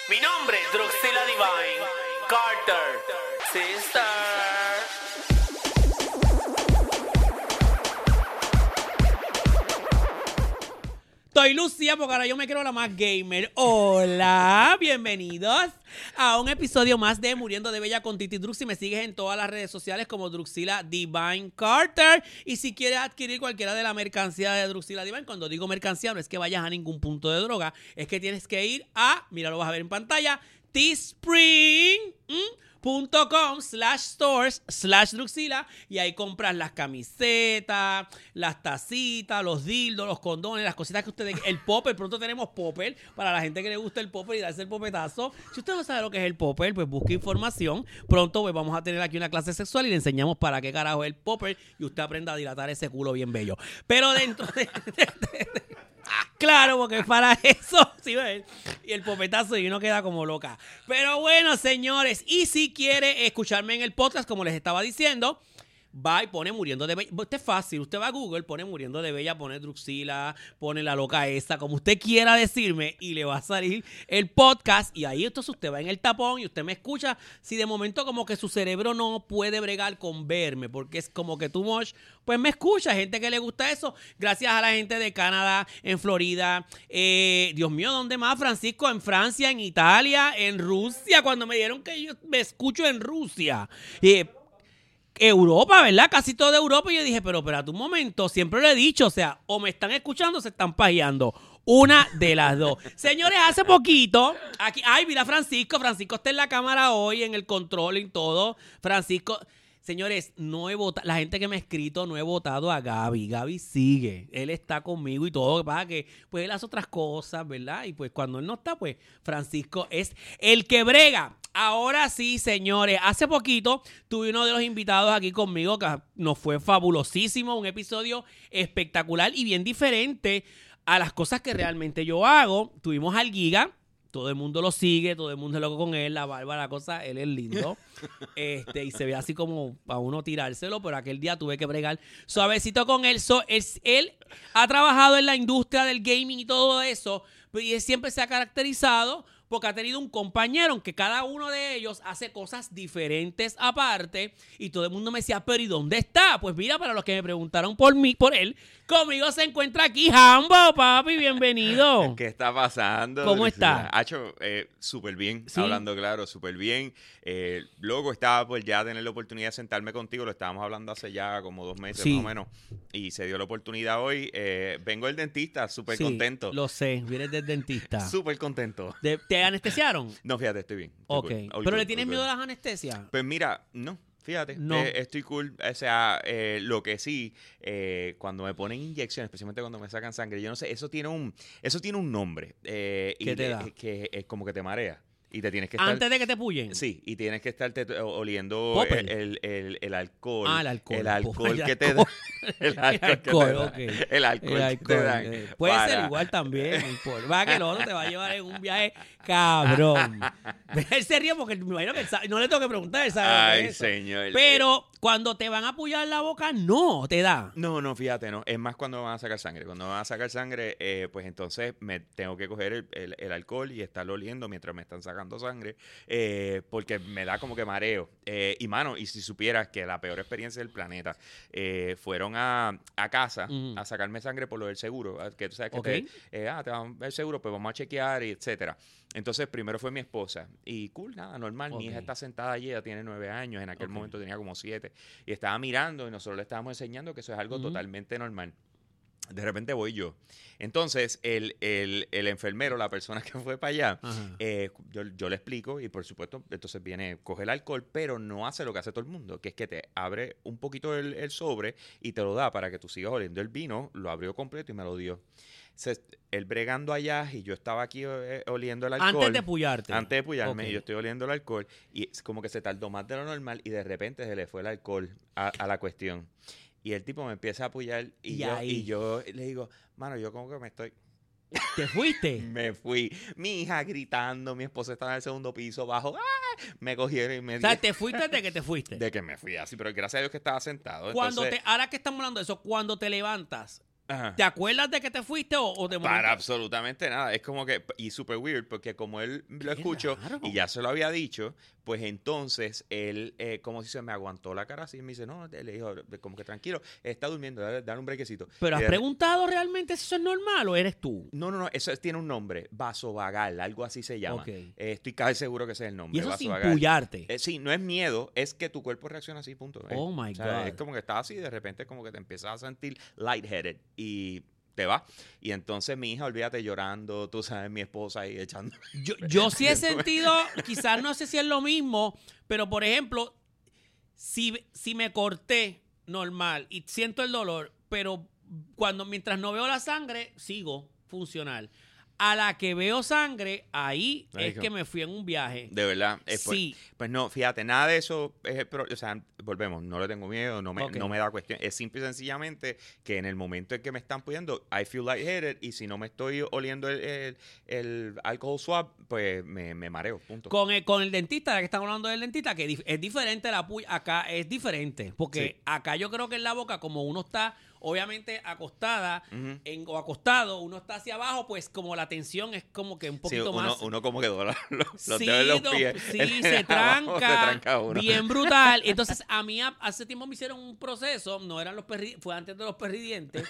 Mi nombre es Druxila Divine Carter, sister. Estoy Lucía porque ahora yo me creo la más gamer. Hola, bienvenidos a un episodio más de Muriendo de Bella con Titi Drux. Y me sigues en todas las redes sociales como Druxila Divine Carter. Y si quieres adquirir cualquiera de la mercancía de Druxila Divine, cuando digo mercancía no es que vayas a ningún punto de droga, es que tienes que ir a, mira, lo vas a ver en pantalla, teespring.com/stores/Druxila y ahí compras las camisetas, las tacitas, los dildos, los condones, las cositas que ustedes... El popper, pronto tenemos popper para la gente que le gusta el popper y darse el popetazo. Si usted no sabe lo que es el popper, pues busque información. Pronto pues vamos a tener aquí una clase sexual y le enseñamos para qué carajo es el popper y usted aprenda a dilatar ese culo bien bello. Pero dentro de claro, porque es para eso, ¿sí ves? Y el popetazo y uno queda como loca. Pero bueno, señores, y si quiere escucharme en el podcast, como les estaba diciendo, va y pone Muriendo de Bella. Usted es fácil, usted va a Google, pone Muriendo de Bella, pone Druxila, pone la loca esa, como usted quiera decirme, y le va a salir el podcast. Y ahí entonces usted va en el tapón y usted me escucha. Si de momento como que su cerebro no puede bregar con verme, porque es como que too much, pues me escucha. Gente que le gusta eso. Gracias a la gente de Canadá, en Florida. Dios mío, ¿dónde más? Francisco, en Francia, en Italia, en Rusia. Cuando me dieron que yo me escucho en Rusia. Europa, ¿verdad? Casi toda Europa. Y yo dije, pero espérate un momento, siempre lo he dicho, o sea, o me están escuchando o se están pajeando. Una de las dos. Señores, hace poquito, aquí, ay, mira Francisco está en la cámara hoy, en el control y todo. Francisco, señores, no he votado, la gente que me ha escrito, no he votado a Gaby. Gaby sigue, él está conmigo y todo, que pasa que, pues él hace otras cosas, ¿verdad? Y pues cuando él no está, pues Francisco es el que brega. Ahora sí, señores, hace poquito tuve uno de los invitados aquí conmigo que nos fue fabulosísimo, un episodio espectacular y bien diferente a las cosas que realmente yo hago. Tuvimos al Giga, todo el mundo lo sigue, todo el mundo es loco con él, la barba, la cosa, él es lindo. Y se ve así como para uno tirárselo, pero aquel día tuve que bregar suavecito con él. Él ha trabajado en la industria del gaming y todo eso, y él siempre se ha caracterizado porque ha tenido un compañero, aunque cada uno de ellos hace cosas diferentes aparte, y todo el mundo me decía, pero ¿y dónde está? Pues mira, para los que me preguntaron por él, conmigo se encuentra aquí Hambo, papi, bienvenido. ¿Qué está pasando? ¿Cómo está? Hacho, súper bien, ¿Sí? Hablando claro, súper bien. Luego estaba por ya tener la oportunidad de sentarme contigo, lo estábamos hablando hace ya como 2 meses más o menos, y se dio la oportunidad hoy. Vengo del dentista, súper contento. Lo sé, vienes del dentista. Súper contento. ¿Te anestesiaron? No, fíjate, estoy bien. Ok, cool. ¿pero le tienes miedo a las anestesias? Pues mira, no. Fíjate, no. Estoy cool. O sea, lo que sí, cuando me ponen inyecciones, especialmente cuando me sacan sangre, yo no sé, eso tiene un nombre. ¿Qué te da? Que es como que te marea. Y te tienes que estar... ¿Antes de que te pullen? Sí, y tienes que estarte oliendo el alcohol. Ah, el alcohol. El alcohol que te da. El alcohol que te da. El alcohol que te da. Puede ser igual también. Va que el otro te va a llevar en un viaje cabrón. Él se ríe porque me imagino que él sabe, no le tengo que preguntar, él sabe. Ay, señor. Pero cuando te van a pullar la boca, no te da. No, fíjate, no. Es más cuando me van a sacar sangre. Cuando me van a sacar sangre, pues entonces me tengo que coger el alcohol y estarlo oliendo mientras me están sacando sangre, porque me da como que mareo. Y mano, y si supieras que la peor experiencia del planeta, fueron a casa a sacarme sangre por lo del seguro, que tú sabes que te van el seguro, pues vamos a chequear y etcétera. Entonces primero fue mi esposa y cool, nada, normal. Mi hija está sentada allí, ella tiene 9 años, en aquel momento tenía como 7 y estaba mirando y nosotros le estábamos enseñando que eso es algo totalmente normal. De repente voy yo. Entonces, el enfermero, la persona que fue para allá, yo le explico y por supuesto, entonces viene, coge el alcohol, pero no hace lo que hace todo el mundo, que es que te abre un poquito el sobre y te lo da para que tú sigas oliendo el vino, lo abrió completo y me lo dio. Él bregando allá y yo estaba aquí oliendo el alcohol. Antes de pullarte. Antes de pullarme, y yo estoy oliendo el alcohol y es como que se tardó más de lo normal y de repente se le fue el alcohol a la cuestión. Y el tipo me empieza a apoyar y yo le digo, mano, yo como que me estoy... ¿Te fuiste? Me fui. Mi hija gritando, mi esposa estaba en el segundo piso bajo. ¡Ah! Me cogieron y me O sea, ¿te fuiste de que te fuiste? De que me fui así, pero gracias a Dios que estaba sentado. Cuando entonces, ahora que estamos hablando de eso, cuando te levantas, Ajá. ¿Te acuerdas de que te fuiste o de momento? Para absolutamente nada. Es como que, y super weird, porque como él lo escuchó raro. y ya se lo había dicho, pues entonces él, como si se me aguantó la cara así, y me dice, no, le dijo, como que tranquilo, está durmiendo, dale un brequecito. ¿Pero Y has de- preguntado realmente si eso es normal o eres tú? No, eso tiene un nombre, vasovagal, algo así se llama. Ok. Estoy casi seguro que ese es el nombre, Y eso sin vasovagal. pullarte. Sí, no es miedo, es que tu cuerpo reacciona así, punto. Oh, my O sea, God. es como que estás así, de repente como que te empiezas a sentir lightheaded y te va. Y entonces mi hija, olvídate, llorando, tú sabes, mi esposa ahí echando. Yo sí he sentido, quizás no sé si es lo mismo, pero por ejemplo, si me corté normal y siento el dolor, pero mientras no veo la sangre, sigo funcional. A la que veo sangre, ahí es Marico. que me fui en un viaje. De verdad. Sí. Pues no, fíjate, nada de eso o sea, volvemos, no le tengo miedo, Ok. no me da cuestión. Es simple y sencillamente que en el momento en que me están pudiendo, I feel lightheaded y si no me estoy oliendo el alcohol swab, pues me mareo, punto. Con el dentista, ya que estamos hablando del dentista, que es diferente la puya, acá es diferente, porque Sí. acá yo creo que en la boca, como uno está obviamente acostada Ujú. o acostado, uno está hacia abajo, pues como la tensión es como que un Sí, poquito más... uno como que dobla los Sí, dedos de los pies. sí, se Abajo tranca, uno. bien brutal. Entonces, a mí hace tiempo me hicieron un proceso, no eran los fue antes de los perridientes,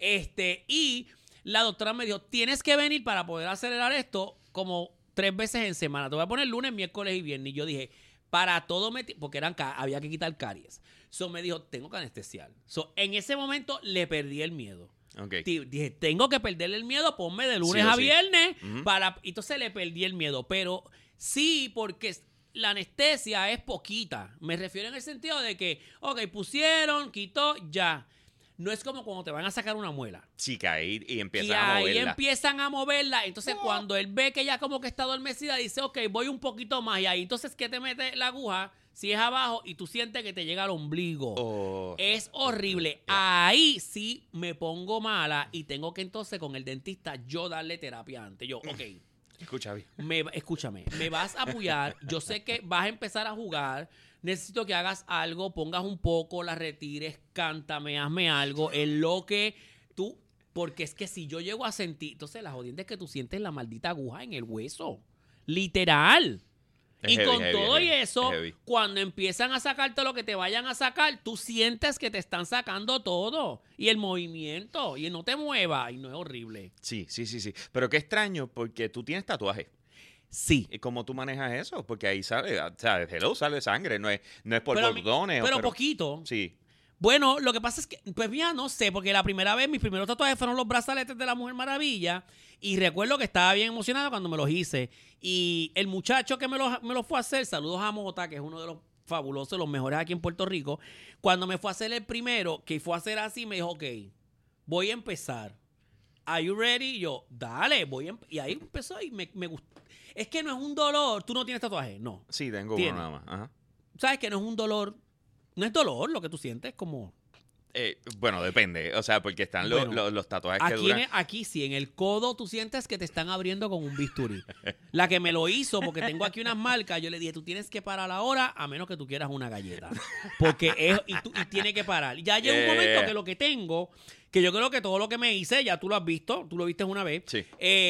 y la doctora me dijo, tienes que venir para poder acelerar esto como 3 veces en semana. Te voy a poner lunes, miércoles y viernes. Y yo dije, para todo porque había que quitar caries. So me dijo, tengo que anestesiar. So, en ese momento le perdí el miedo. Ok. Dije, tengo que perderle el miedo, ponme de lunes Sí o a sí. viernes Ujú. entonces le perdí el miedo. Pero sí, porque la anestesia es poquita. Me refiero en el sentido de que, ok, pusieron, quitó, ya. No es como cuando te van a sacar una muela. Chica, y Y empiezan a ahí moverla. empiezan a moverla. Entonces, cuando él ve que ya como que está adormecida, dice, ok, voy un poquito más. Y ahí entonces, ¿qué te mete la aguja? Si es abajo y tú sientes que te llega al ombligo. Oh. Es horrible. Ahí sí me pongo mala y tengo que entonces con el dentista yo darle terapia antes. Yo, ok, Escucha bien. escúchame, me vas a apoyar. Yo sé que vas a empezar a jugar. Necesito que hagas algo, pongas un poco, la retires, cántame, hazme algo. En lo que tú... Porque es que si yo llego a sentir... Entonces, la jodienda es que tú sientes la maldita aguja en el hueso. Literal. Es Y heavy, con heavy, todo heavy, y eso, es heavy. cuando empiezan a sacarte lo que te vayan a sacar, tú sientes que te están sacando todo. Y el movimiento. Y no te muevas. Y no es horrible. Sí. Pero qué extraño, porque tú tienes tatuaje. Sí. ¿Y cómo tú manejas eso? Porque ahí sale, o sea, hello, sale sangre, no es por Pero, bordones. pero poquito. Sí. Bueno, lo que pasa es que, pues mira, no sé, porque la primera vez, mis primeros tatuajes fueron los brazaletes de la Mujer Maravilla. Y recuerdo que estaba bien emocionado cuando me los hice. Y el muchacho que me los fue a hacer, saludos a Mota, que es uno de los fabulosos, los mejores aquí en Puerto Rico. Cuando me fue a hacer el primero, que fue a hacer así, me dijo, ok, voy a empezar. ¿Are you ready? Y yo, dale, y ahí empezó y me gustó. Es que no es un dolor. ¿Tú no tienes tatuaje? No. Sí, tengo Tiene. uno nada más. Ajá. ¿Sabes que no es un dolor? No es dolor lo que tú sientes, como... Bueno, depende. O sea, porque están Bueno, los tatuajes que Aquí, duran. aquí sí, en el codo tú sientes que te están abriendo con un bisturí. La que me lo hizo, porque tengo aquí unas marcas, yo le dije, tú tienes que parar ahora a menos que tú quieras una galleta. Porque y tiene que parar. Ya llega un momento que lo que tengo, que yo creo que todo lo que me hice, ya tú lo has visto, tú lo viste una vez, Sí.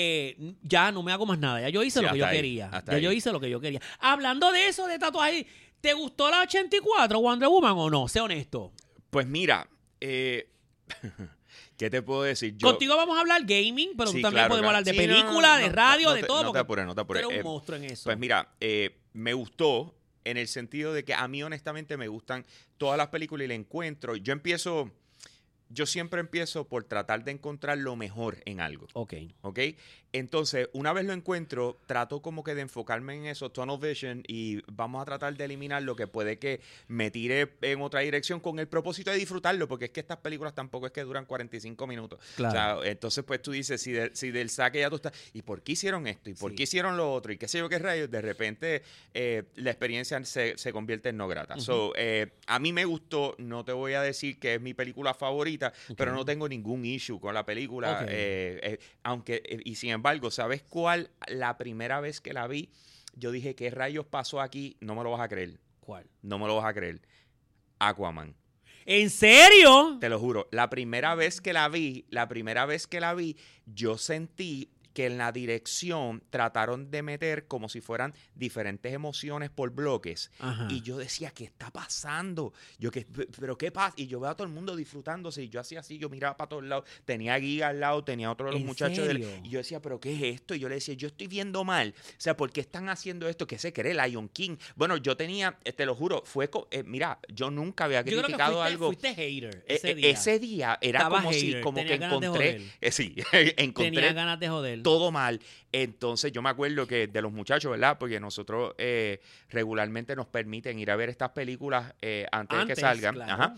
ya no me hago más nada. Ya yo hice Sí, lo que yo hasta ahí, quería. hasta Ya ahí. yo hice lo que yo quería. Hablando de eso, de tatuajes, ¿te gustó la 84 Wonder Woman o no? Sé honesto. Pues mira, ¿qué te puedo decir? Contigo vamos a hablar gaming, pero Sí, tú también claro, podemos claro. hablar de Sí, no, película, de no, radio, no de te- todo. no te porque apures, no te apures. Tú eres un monstruo en eso. Pues mira, me gustó en el sentido de que a mí honestamente me gustan todas las películas y le encuentro. Yo siempre empiezo por tratar de encontrar lo mejor en algo. Ok. ¿Ok? Entonces, una vez lo encuentro, trato como que de enfocarme en eso, tunnel vision, y vamos a tratar de eliminar lo que puede que me tire en otra dirección con el propósito de disfrutarlo, porque es que estas películas tampoco es que duran 45 minutos. Claro. O sea, entonces, pues tú dices, si del saque ya tú estás, ¿y por qué hicieron esto? ¿Y por Sí. qué hicieron lo otro? ¿Y qué sé yo qué rayos? De repente, la experiencia se convierte en no grata. So, a mí me gustó, no te voy a decir que es mi película favorita, pero no tengo ningún issue con la película. Ok. Y sin embargo, ¿sabes cuál? La primera vez que la vi, yo dije, ¿qué rayos pasó aquí? No me lo vas a creer. ¿Cuál? No me lo vas a creer. Aquaman. ¿En serio? Te lo juro. La primera vez que la vi, yo sentí que en la dirección trataron de meter como si fueran diferentes emociones por bloques. Ajá. Y yo decía, ¿qué está pasando? ¿Pero qué pasa? Y yo veo a todo el mundo disfrutándose y yo hacía así, yo miraba para todos lados. Tenía a Giga al lado, tenía a otro de los ¿En muchachos. serio? Y yo decía, ¿pero qué es esto? Y yo le decía, yo estoy viendo mal. O sea, ¿por qué están haciendo esto? ¿Qué se cree? Lion King. Bueno, yo tenía, te lo juro, mira, yo nunca había Yo creo que criticado algo. fuiste hater ese día. Ese día era Estaba como si hater, como tenía que ganas de encontré, joder. sí, encontré Tenía ganas de joder. todo mal. Entonces yo me acuerdo que de los muchachos, ¿verdad? Porque nosotros regularmente nos permiten ir a ver estas películas antes de que salgan. Claro. Ajá.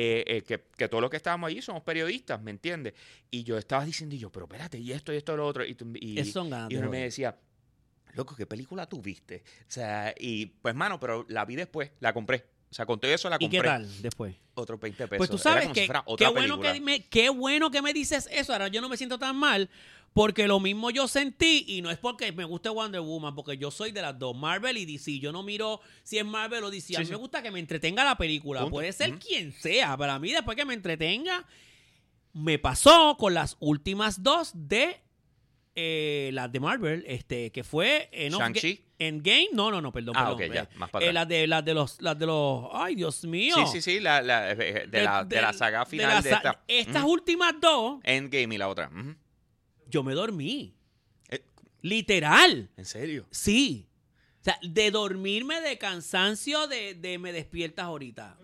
Que todos los que estábamos allí somos periodistas, ¿me entiendes? Y yo estaba diciendo, pero espérate, y esto, lo otro. Y Eso son ganas de uno me joder. decía, loco, ¿qué película tú viste? O sea, y pues, mano, pero la vi después, la compré. O sea, con todo eso la ¿Y compré. qué tal después? Otros 20 pesos. Pues tú Era sabes como si que fuera otra qué bueno que me dices eso. Ahora yo no me siento tan mal porque lo mismo yo sentí y no es porque me guste Wonder Woman, porque yo soy de las dos, Marvel y DC. Yo no miro si es Marvel o DC. A mí me gusta que me entretenga la película. Punto. Puede ser quien sea. Para mí, después que me entretenga, me pasó con las últimas dos de las de Marvel, que fue Shang-Chi. Endgame. No, perdón. Ok, ya, más para atrás. Las de los, ay, Dios mío. Sí, de la saga final de esta. Estas últimas dos, Endgame y la otra. yo me dormí. Eh, Literal. ¿En serio? Sí. O sea, de dormirme de cansancio de me despiertas ahorita.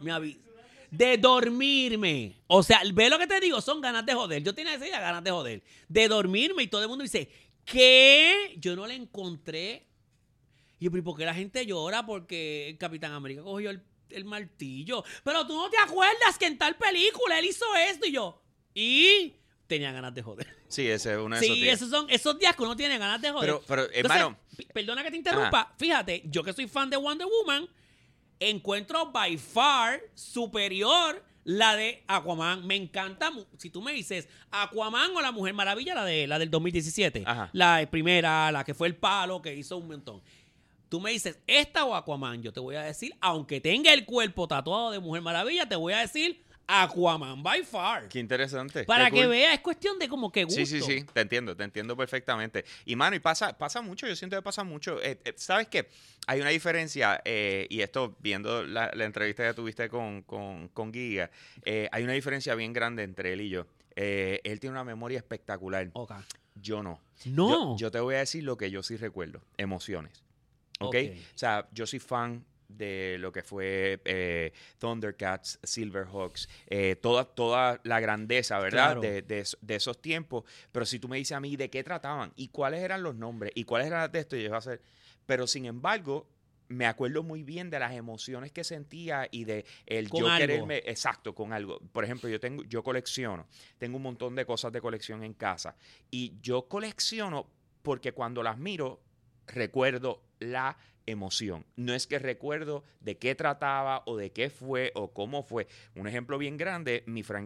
De dormirme. O sea, ve lo que te digo, son ganas de joder. Yo tenía ese día ganas de joder. De dormirme y todo el mundo dice, ¿qué? Yo no le encontré. Y yo, ¿pero por qué la gente llora? Porque el Capitán América cogió el martillo. Pero tú no te acuerdas que en tal película él hizo esto y yo. Y tenía ganas de joder. Sí, ese es uno de esos Sí, días. esos son esos días que uno tiene ganas de joder. Pero Entonces, hermano. perdona que te interrumpa. Fíjate, yo que soy fan de Wonder Woman, encuentro by far superior la de Aquaman. Me encanta. Si tú me dices Aquaman o la Mujer Maravilla, la del 2017. Ajá. La primera, la que fue el palo, que hizo un montón. Tú me dices, esta o Aquaman, yo te voy a decir, aunque tenga el cuerpo tatuado de Mujer Maravilla, te voy a decir Aquaman by far. Qué interesante. Para Qué que cool. veas, es cuestión de como que gusto. Sí, te entiendo perfectamente. Y mano, y pasa mucho, yo siento que pasa mucho. ¿Sabes qué? Hay una diferencia, y esto viendo la entrevista que tuviste con Giga, hay una diferencia bien grande entre él y yo. Él tiene una memoria espectacular. Ok. Yo no. No. Yo te voy a decir lo que yo sí recuerdo, emociones. ¿Ok? Ok. O sea, yo soy fan de lo que fue Thundercats, Silverhawks, toda la grandeza, ¿verdad? Claro. De esos tiempos. Pero si tú me dices a mí de qué trataban y cuáles eran los nombres y cuáles eran las de esto, yo iba a hacer. Pero sin embargo, me acuerdo muy bien de las emociones que sentía y de el Con yo algo. quererme, exacto, con algo. Por ejemplo, yo colecciono, tengo un montón de cosas de colección en casa y yo colecciono porque cuando las miro recuerdo la emoción. No es que recuerdo de qué trataba o de qué fue o cómo fue. Un ejemplo bien grande,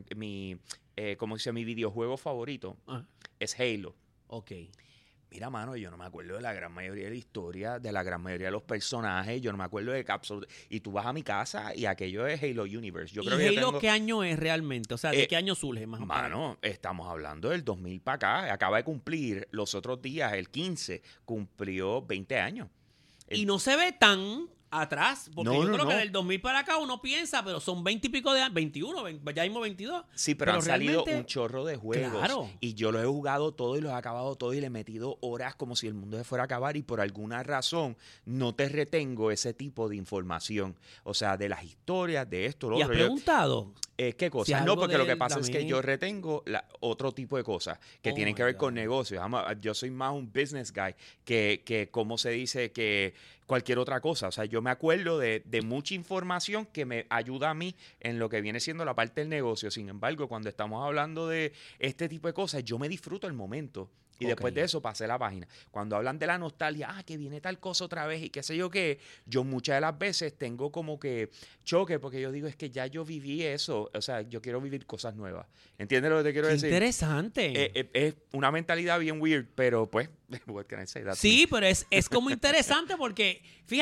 como dice, mi videojuego favorito es Halo. Ok. Mira, mano, yo no me acuerdo de la gran mayoría de la historia, de la gran mayoría de los personajes, yo no me acuerdo de Capsule. Y tú vas a mi casa y aquello es Halo Universe. Yo ¿Y creo que yo Halo tengo, qué año es realmente? O sea, ¿de qué año surge más o menos? mano, estamos hablando del 2000 para acá. Acaba de cumplir los otros días, el 15, cumplió 20 años. Y no se ve tan atrás, porque No, yo no, creo que no. del 2000 para acá uno piensa, pero son 20 y pico de años, 21, ya mismo 22. Sí, pero han salido realmente- un chorro de juegos. Claro. Y yo lo he jugado todo y lo he acabado todo y le he metido horas como si el mundo se fuera a acabar y por alguna razón no te retengo ese tipo de información. O sea, de las historias, de esto, lo ¿Y has otro. Yo- preguntado? ¿Qué cosas? Si No, algo porque lo que del pasa es que yo Damed- retengo otro tipo de cosas que Oh tienen que my ver con God. negocios. Yo soy más un business guy que ¿cómo se dice? Que cualquier otra cosa. O sea, yo me acuerdo de mucha información que me ayuda a mí en lo que viene siendo la parte del negocio. Sin embargo, cuando estamos hablando de este tipo de cosas, yo me disfruto el momento. Y después Ok. de eso pasé la página. Cuando hablan de la nostalgia, que viene tal cosa otra vez y qué sé yo qué, yo muchas de las veces tengo como que choque porque yo digo, es que ya yo viví eso. O sea, yo quiero vivir cosas nuevas. ¿Entiendes lo que te quiero Qué decir? interesante. Es una mentalidad bien weird, pero pues, what can I say? That's Sí, me. pero es como interesante porque, fíjate,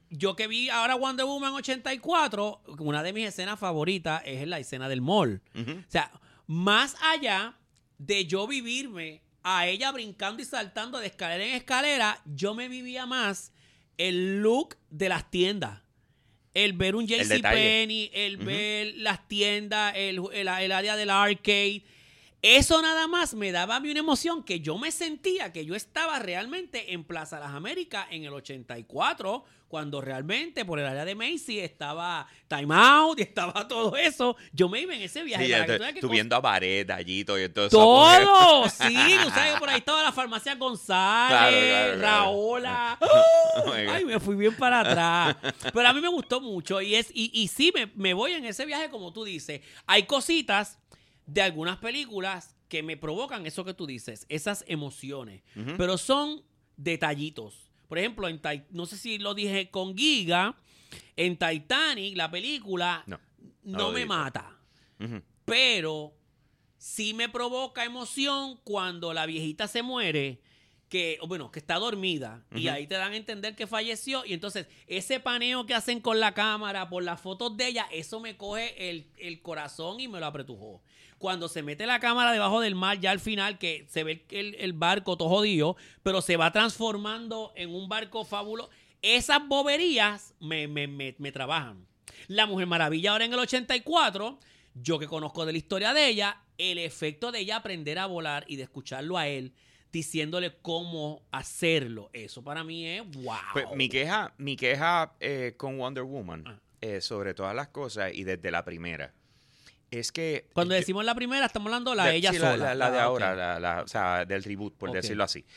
yo que vi ahora Wonder Woman 84, una de mis escenas favoritas es la escena del mall. Ujú. O sea, más allá de yo vivirme a ella brincando y saltando de escalera en escalera, yo me vivía más el look de las tiendas. El ver un JCPenney, el ver las tiendas, el área del arcade. Eso nada más me daba a mí una emoción que yo me sentía que yo estaba realmente en Plaza Las Américas en el 84, cuando realmente por el área de Macy estaba Time Out y estaba todo eso. Yo me iba en ese viaje. Sí, para que tú veas qué tú cosa- viendo a Baret allí todo eso. todo, sí, tú sabes que por ahí estaba la farmacia González, Claro. Raola. Oh my God. Ay, me fui bien para atrás. Pero a mí me gustó mucho y sí, me voy en ese viaje como tú dices. Hay cositas de algunas películas que me provocan eso que tú dices, esas emociones. Ujú. Pero son detallitos. Por ejemplo, no sé si lo dije con Giga, en Titanic, la película No no lo me dijiste. mata. Ujú. Pero sí me provoca emoción cuando la viejita se muere, que está dormida, y Ujú. ahí te dan a entender que falleció, y entonces ese paneo que hacen con la cámara por las fotos de ella, eso me coge el corazón y me lo apretujó. Cuando se mete la cámara debajo del mar, ya al final, que se ve el barco todo jodido, pero se va transformando en un barco fabuloso, esas boberías me trabajan. La Mujer Maravilla ahora en el 84, yo que conozco de la historia de ella, el efecto de ella aprender a volar y de escucharlo a él diciéndole cómo hacerlo, eso para mí es wow. Pues mi queja con Wonder Woman, sobre todas las cosas y desde la primera, es que... Cuando yo- decimos la primera, estamos hablando de la ella sí, sola. La de Ah, ahora, ok. o sea, del reboot, por Ok. decirlo así.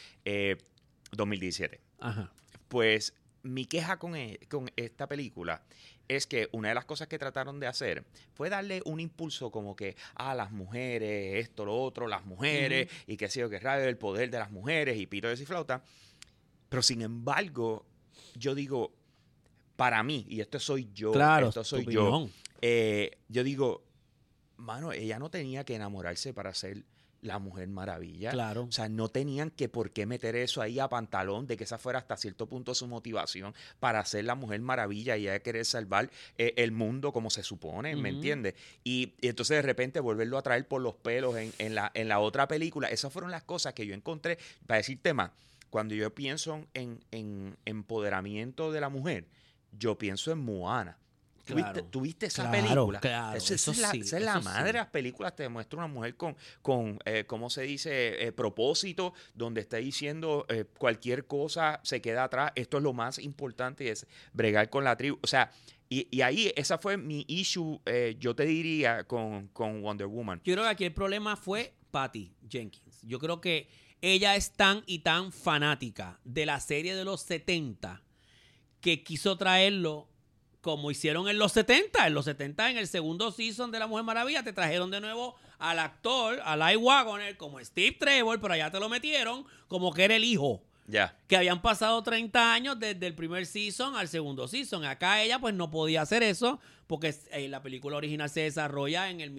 2017. Ajá. Pues mi queja con esta película es que una de las cosas que trataron de hacer fue darle un impulso como que a las mujeres, esto, lo otro, las mujeres, y qué sé yo, qué radio, el poder de las mujeres y pito de y flauta. Pero sin embargo, yo digo, para mí, y esto soy yo, Claro, esto soy tu yo, opinión. yo digo, mano, ella no tenía que enamorarse para ser la Mujer Maravilla. Claro. O sea, no tenían que por qué meter eso ahí a pantalón de que esa fuera hasta cierto punto su motivación para ser la Mujer Maravilla y ella querer salvar el mundo como se supone, ¿me Ujú. entiendes? Y entonces de repente volverlo a traer por los pelos en la otra película. Esas fueron las cosas que yo encontré. Para decirte más, cuando yo pienso en empoderamiento de la mujer, yo pienso en Moana. Claro. ¿Tuviste esa Claro, película? claro, Esa eso es la, sí, esa es la eso madre sí. de las películas. Te muestra una mujer con ¿cómo se dice? Propósito, donde está diciendo cualquier cosa se queda atrás. Esto es lo más importante, es bregar con la tribu. O sea, y ahí esa fue mi issue, yo te diría, con Wonder Woman. Yo creo que aquí el problema fue Patty Jenkins. Yo creo que ella es tan y tan fanática de la serie de los 70 que quiso traerlo como hicieron en los 70. En los 70, en el segundo season de La Mujer Maravilla, te trajeron de nuevo al actor, a Eli Wagoner, como Steve Trevor, pero allá te lo metieron como que era el hijo. Ya. Que habían pasado 30 años desde el primer season al segundo season. Acá ella pues no podía hacer eso porque la película original se desarrolla en el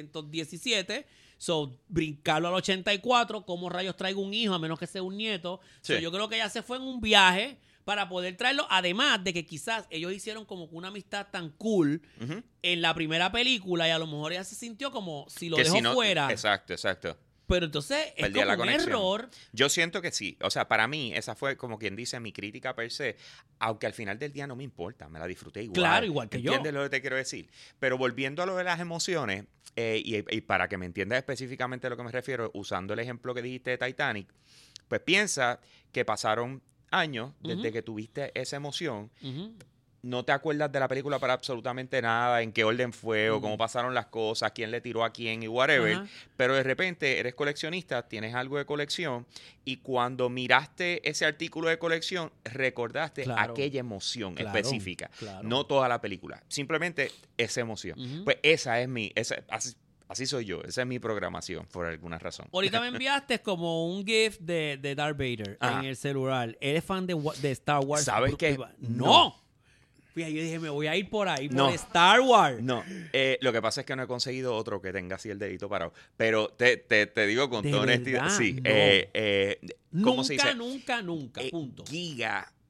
1917. So, brincarlo al 84, ¿cómo rayos traigo un hijo a menos que sea un nieto? Sí. So, yo creo que ella se fue en un viaje para poder traerlo, además de que quizás ellos hicieron como que una amistad tan cool Ujú. en la primera película y a lo mejor ella se sintió como si lo Que dejó si no- fuera. Exacto. Pero entonces es Perdía como la un conexión. error. Yo siento que sí. O sea, para mí, esa fue como quien dice mi crítica per se. Aunque al final del día no me importa, me la disfruté igual. Claro, igual que yo. ¿Entiendes lo que te quiero decir? Pero volviendo a lo de las emociones, y para que me entiendas específicamente a lo que me refiero, usando el ejemplo que dijiste de Titanic, pues piensa que pasaron años desde Ujú. que tuviste esa emoción. Ujú. No te acuerdas de la película para absolutamente nada, en qué orden fue o cómo pasaron las cosas, quién le tiró a quién y whatever. Ajá. Pero de repente eres coleccionista, tienes algo de colección y cuando miraste ese artículo de colección, recordaste Claro. aquella emoción Claro, específica. claro. No toda la película, simplemente esa emoción. Ujú. Pues esa es así soy yo, esa es mi programación por alguna razón. Ahorita me enviaste como un GIF de Darth Vader Ajá. en el celular. ¿Eres fan de Star Wars? ¿Sabes qué? No. Fíjate, yo dije, me voy a ir por ahí, por No. Star Wars. No, lo que pasa es que no he conseguido otro que tenga así el dedito parado. Pero te digo con ¿De toda honestidad, verdad? sí. No. ¿Cómo se dice? Nunca, punto. Giga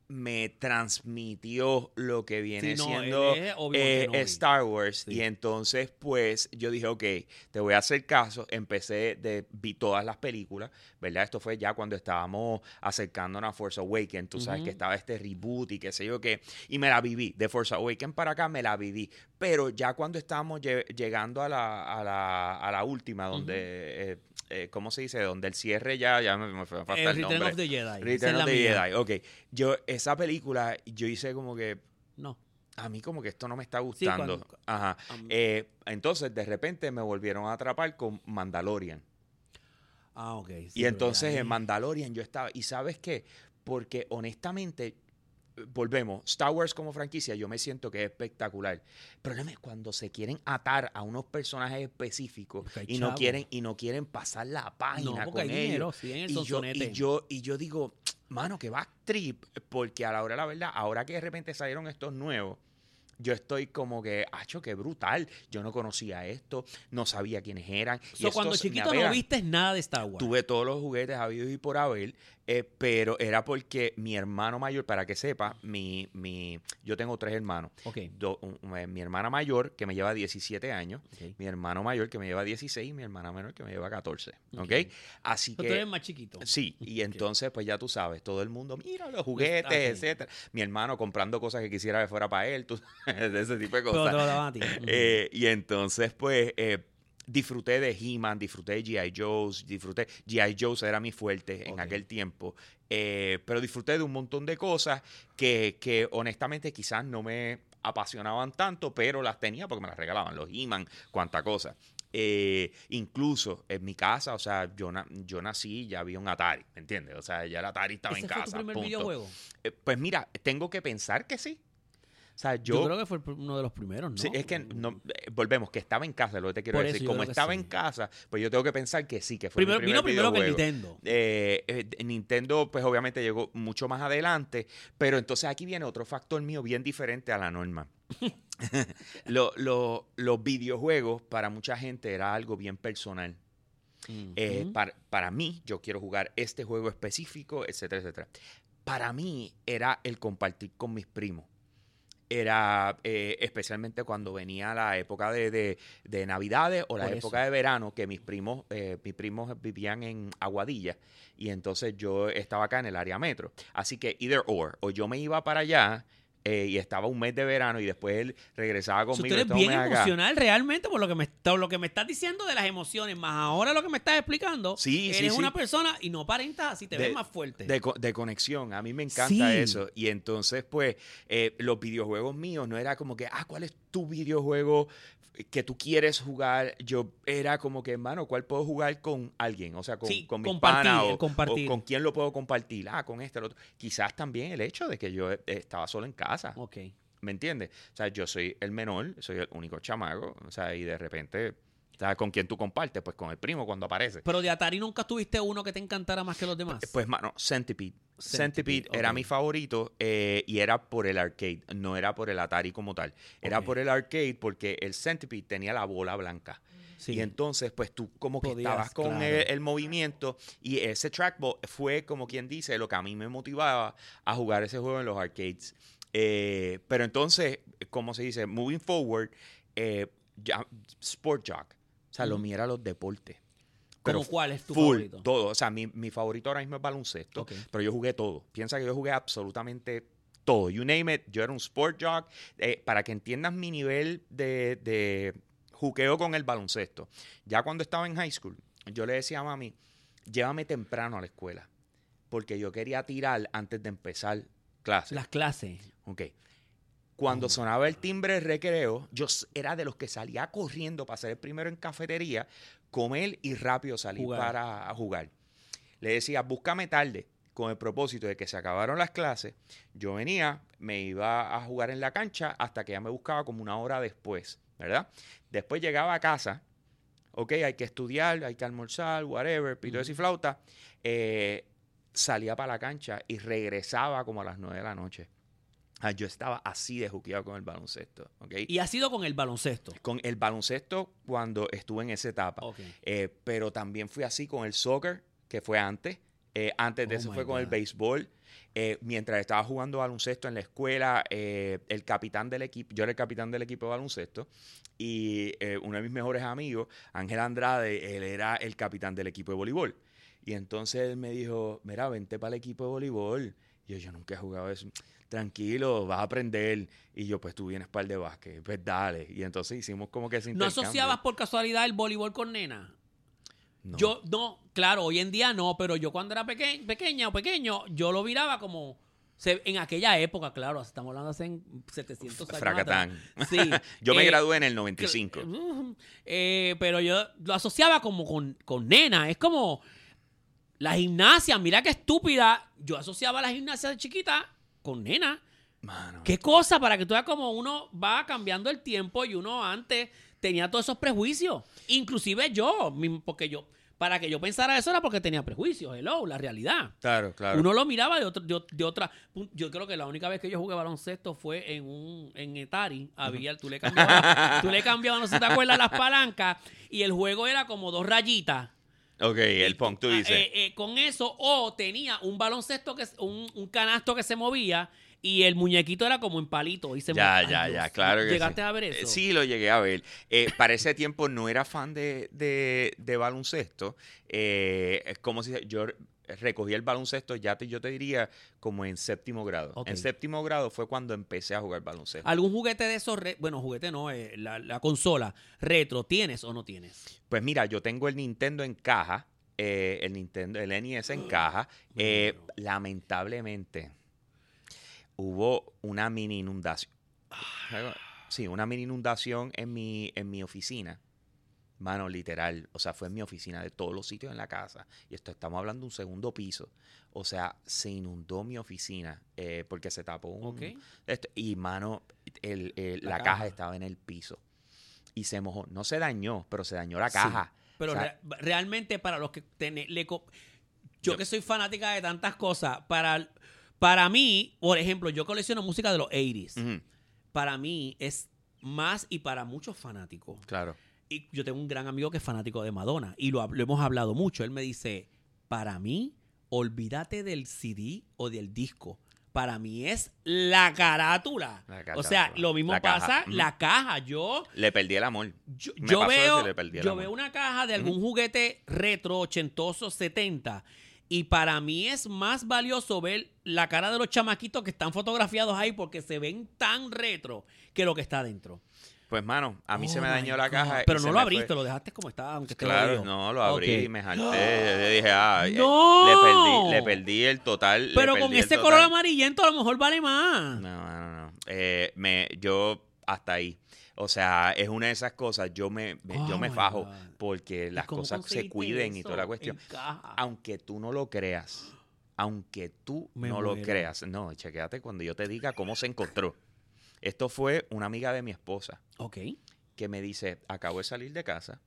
me transmitió lo que viene Sí, no, siendo él es Obi-Wan Kenobi. Star Wars. Sí. Y entonces, pues, yo dije, ok, te voy a hacer caso. Vi todas las películas, ¿verdad? Esto fue ya cuando estábamos acercándonos a Force Awakens. Tú sabes que estaba este reboot y qué sé yo qué. Y me la viví. De Force Awakens para acá me la viví. Pero ya cuando estábamos llegando a la última, donde... ¿cómo se dice? Donde el cierre ya me falta el Return nombre. of the Jedi. Esa Return es of la the mía. Jedi. Ok. Esa película, yo hice como que, No. a mí como que esto no me está Sí, gustando. cuando- Ajá. Entonces, de repente, me volvieron a atrapar con Mandalorian. Ok. Sí, Y pero entonces, ya en ahí- Mandalorian yo estaba... ¿Y sabes qué? Porque, honestamente... Volvemos, Star Wars como franquicia yo me siento que es espectacular. El problema es cuando se quieren atar a unos personajes específicos Porque hay y no chavo. quieren pasar la No, página porque con hay dinero, ellos. sí, en el Y sonsonete. yo digo, mano, que va trip, porque a la hora de la verdad, ahora que de repente salieron estos nuevos, yo estoy como que, acho, qué brutal. Yo no conocía esto, no sabía quiénes eran. So, cuando estos me chiquito no apegan. viste nada de Star Wars. Tuve todos los juguetes habidos y por haber, pero era porque mi hermano mayor, para que sepa, yo tengo 3 hermanos. Ok. Mi hermana mayor, que me lleva 17 años, Ok. mi hermano mayor, que me lleva 16, y mi hermana menor, que me lleva 14. ¿Ok? Ok. Así So, tú eres que... más chiquito. Sí, y Ok. entonces, pues ya tú sabes, todo el mundo, mira los juguetes, Ok. etcétera. Mi hermano comprando cosas que quisiera que fuera para él, de ese tipo de Pero cosas. te lo daban a ti. Y entonces, pues, disfruté de He-Man, disfruté de G.I. Joe's, G.I. Joe's era mi fuerte en Ok. aquel tiempo. Pero disfruté de un montón de cosas que honestamente quizás no me apasionaban tanto, pero las tenía porque me las regalaban, los He-Man, cuánta cosa. Incluso en mi casa, o sea, yo nací y ya había un Atari, ¿me entiendes? O sea, ya el Atari estaba ¿Ese en fue casa. tu primer punto. videojuego? Pues mira, tengo que pensar que sí. O sea, Yo creo que fue uno de los primeros, ¿no? Sí, es que volvemos, que estaba en casa, lo que te quiero Por decir. eso yo Como creo que estaba sí. en casa, pues yo tengo que pensar que sí, que fue Primero, mi vino primer primero que el videojuego. Nintendo. Nintendo, pues obviamente llegó mucho más adelante, pero entonces aquí viene otro factor mío bien diferente a la norma. Los videojuegos para mucha gente era algo bien personal. Ujú. Para mí, yo quiero jugar este juego específico, etcétera, etcétera. Para mí era el compartir con mis primos. Era especialmente cuando venía la época de Navidades o la Por época eso. de verano, que mis primos vivían en Aguadilla y entonces yo estaba acá en el área metro. Así que either or, o yo me iba para allá y estaba un mes de verano y después él regresaba So, conmigo. tú eres este bien mes acá. emocional realmente por lo que me estás diciendo de las emociones, más ahora lo que me estás explicando. Sí, sí, eres sí. una persona y no aparentas así, te ves más fuerte. De conexión. A mí me encanta Sí. eso. Y entonces, pues, los videojuegos míos no era como que, ¿cuál es tu videojuego que tú quieres jugar? Yo era como que, hermano, ¿cuál puedo jugar con alguien? O sea, Sí, con mis compartir, panas el compartir. o con quién lo puedo compartir. Con este, el otro. Quizás también el hecho de que yo estaba solo en casa. Ok. ¿Me entiendes? O sea, yo soy el menor, soy el único chamaco. O sea, y de repente, ¿sabes con quién tú compartes? Pues con el primo cuando aparece. Pero de Atari nunca tuviste uno que te encantara más que los demás. Pues, mano, Centipede. Centipede Centipede, era ok. mi favorito y era por el arcade, no era por el Atari como tal. Era Ok. por el arcade porque el Centipede tenía la bola blanca. Sí. Y entonces, pues tú como que Podías, estabas con claro. el movimiento y ese trackball fue como quien dice lo que a mí me motivaba a jugar ese juego en los arcades. Pero entonces, como se dice, moving forward, Sport Jock. O sea, lo mío era los deportes. ¿Cómo cuál es tu full, favorito? todo. O sea, mi favorito ahora mismo es baloncesto, Ok. pero yo jugué todo. Piensa que yo jugué absolutamente todo. You name it. Yo era un sport jock. Para que entiendas mi nivel de juqueo con el baloncesto. Ya cuando estaba en high school, yo le decía a mami, llévame temprano a la escuela, porque yo quería tirar antes de empezar clases. Las clases. Ok. Cuando sonaba el timbre de recreo, yo era de los que salía corriendo para ser el primero en cafetería, comer y rápido salir Jugar. para jugar. Le decía, búscame tarde, con el propósito de que se acabaron las clases. Yo venía, me iba a jugar en la cancha hasta que ya me buscaba como una hora después, ¿verdad? Después llegaba a casa, ok, hay que estudiar, hay que almorzar, whatever, pito y flauta. Salía para la cancha y regresaba como a las 9 de la noche. Yo estaba así de juqueado con el baloncesto, ¿ok? Y ha sido con el baloncesto. Con el baloncesto cuando estuve en esa etapa. Ok. Pero también fui así con el soccer, que fue antes. Antes de Oh eso my fue con el God. béisbol. Mientras estaba jugando baloncesto en la escuela, el capitán del equipo, yo era el capitán del equipo de baloncesto, y uno de mis mejores amigos, Ángel Andrade, él era el capitán del equipo de voleibol. Y entonces él me dijo, mira, vente para el equipo de voleibol. Y yo nunca he jugado eso. Tranquilo, vas a aprender. Y yo, pues tú vienes para el de básquet. Pues dale. Y entonces hicimos como que ese ¿No intercambio. asociabas por casualidad el voleibol con nena? No. Yo, no, claro, hoy en día no, pero yo cuando era pequeña o pequeño, yo lo miraba como... en aquella época, claro, estamos hablando hace 700 años Fracatán. atrás. Sí. Yo me gradué en el 95. Pero yo lo asociaba como con nena. Es como la gimnasia, mira qué estúpida. Yo asociaba la gimnasia de chiquita con nena. Mano, ¿Qué cosa? Para que tú veas como uno va cambiando el tiempo y uno antes tenía todos esos prejuicios. Inclusive yo, porque yo, para que yo pensara eso era porque tenía prejuicios. Hello, la realidad. Claro, claro. Uno lo miraba de otra. Yo creo que la única vez que yo jugué baloncesto fue en Atari. Había, tú le cambiabas, no sé si te acuerdas, las palancas. Y el juego era como 2 rayitas. Ok, el punk, tú dices. Con eso, o tenía un baloncesto, un canasto que se movía. Y el muñequito era como en palito. Y se Ya, movía. Ay, ya, Dios, claro que ¿llegaste sí. a ver eso? Sí, lo llegué a ver. Para ese tiempo no era fan de baloncesto. Es como si yo recogí el baloncesto, yo te diría, como en 7º grado. Ok. En 7º grado fue cuando empecé a jugar baloncesto. ¿Algún juguete de esos? Bueno, juguete no, la consola retro, ¿tienes o no tienes? Pues mira, yo tengo el Nintendo en caja, el NES en caja. Bueno. Lamentablemente, hubo una mini inundación. Sí, una mini inundación en mi oficina. Mano, literal. O sea, fue en mi oficina, de todos los sitios en la casa. Y estamos hablando de un 2º piso. O sea, se inundó mi oficina porque se tapó Ok. y, mano, la caja. caja estaba en el piso. Y se mojó. No se dañó, pero se dañó la caja. Pero O sea, realmente para los que yo Yo- que soy fanática de tantas cosas, para mí, por ejemplo, yo colecciono música de los 80s. ujú, Para mí es más y para muchos fanáticos. claro. Y yo tengo un gran amigo que es fanático de Madonna y lo hemos hablado mucho. Él me dice, para mí, olvídate del CD o del disco. Para mí es la carátula. O sea, lo mismo La caja. pasa, Ujú. la caja. Yo Le perdí el amor. Yo, Me yo pasó eso y veo, le perdí el yo amor. veo una caja de algún juguete retro, ochentoso, 70. Y para mí es más valioso ver la cara de los chamaquitos que están fotografiados ahí porque se ven tan retro que lo que está adentro. Pues, mano, a mí se Oh me my dañó la God. caja. y Pero se no lo me abriste, fue. lo dejaste como estaba, aunque esté Claro, jodido. no, lo abrí Ok. y me jalté. Le dije, ¡No! le perdí el total. Pero le con perdí el ese total. color amarillento a lo mejor vale más. No. Yo hasta ahí. O sea, es una de esas cosas. Yo me Oh my fajo God. porque ¿Y las cómo cosas se conseguiste cuiden y eso toda la cuestión. en caja? Aunque tú no lo creas. Aunque tú Me no lo muero. creas. No, chequéate cuando yo te diga cómo se encontró. Esto fue una amiga de mi esposa Ok. que me dice, acabo de salir de casa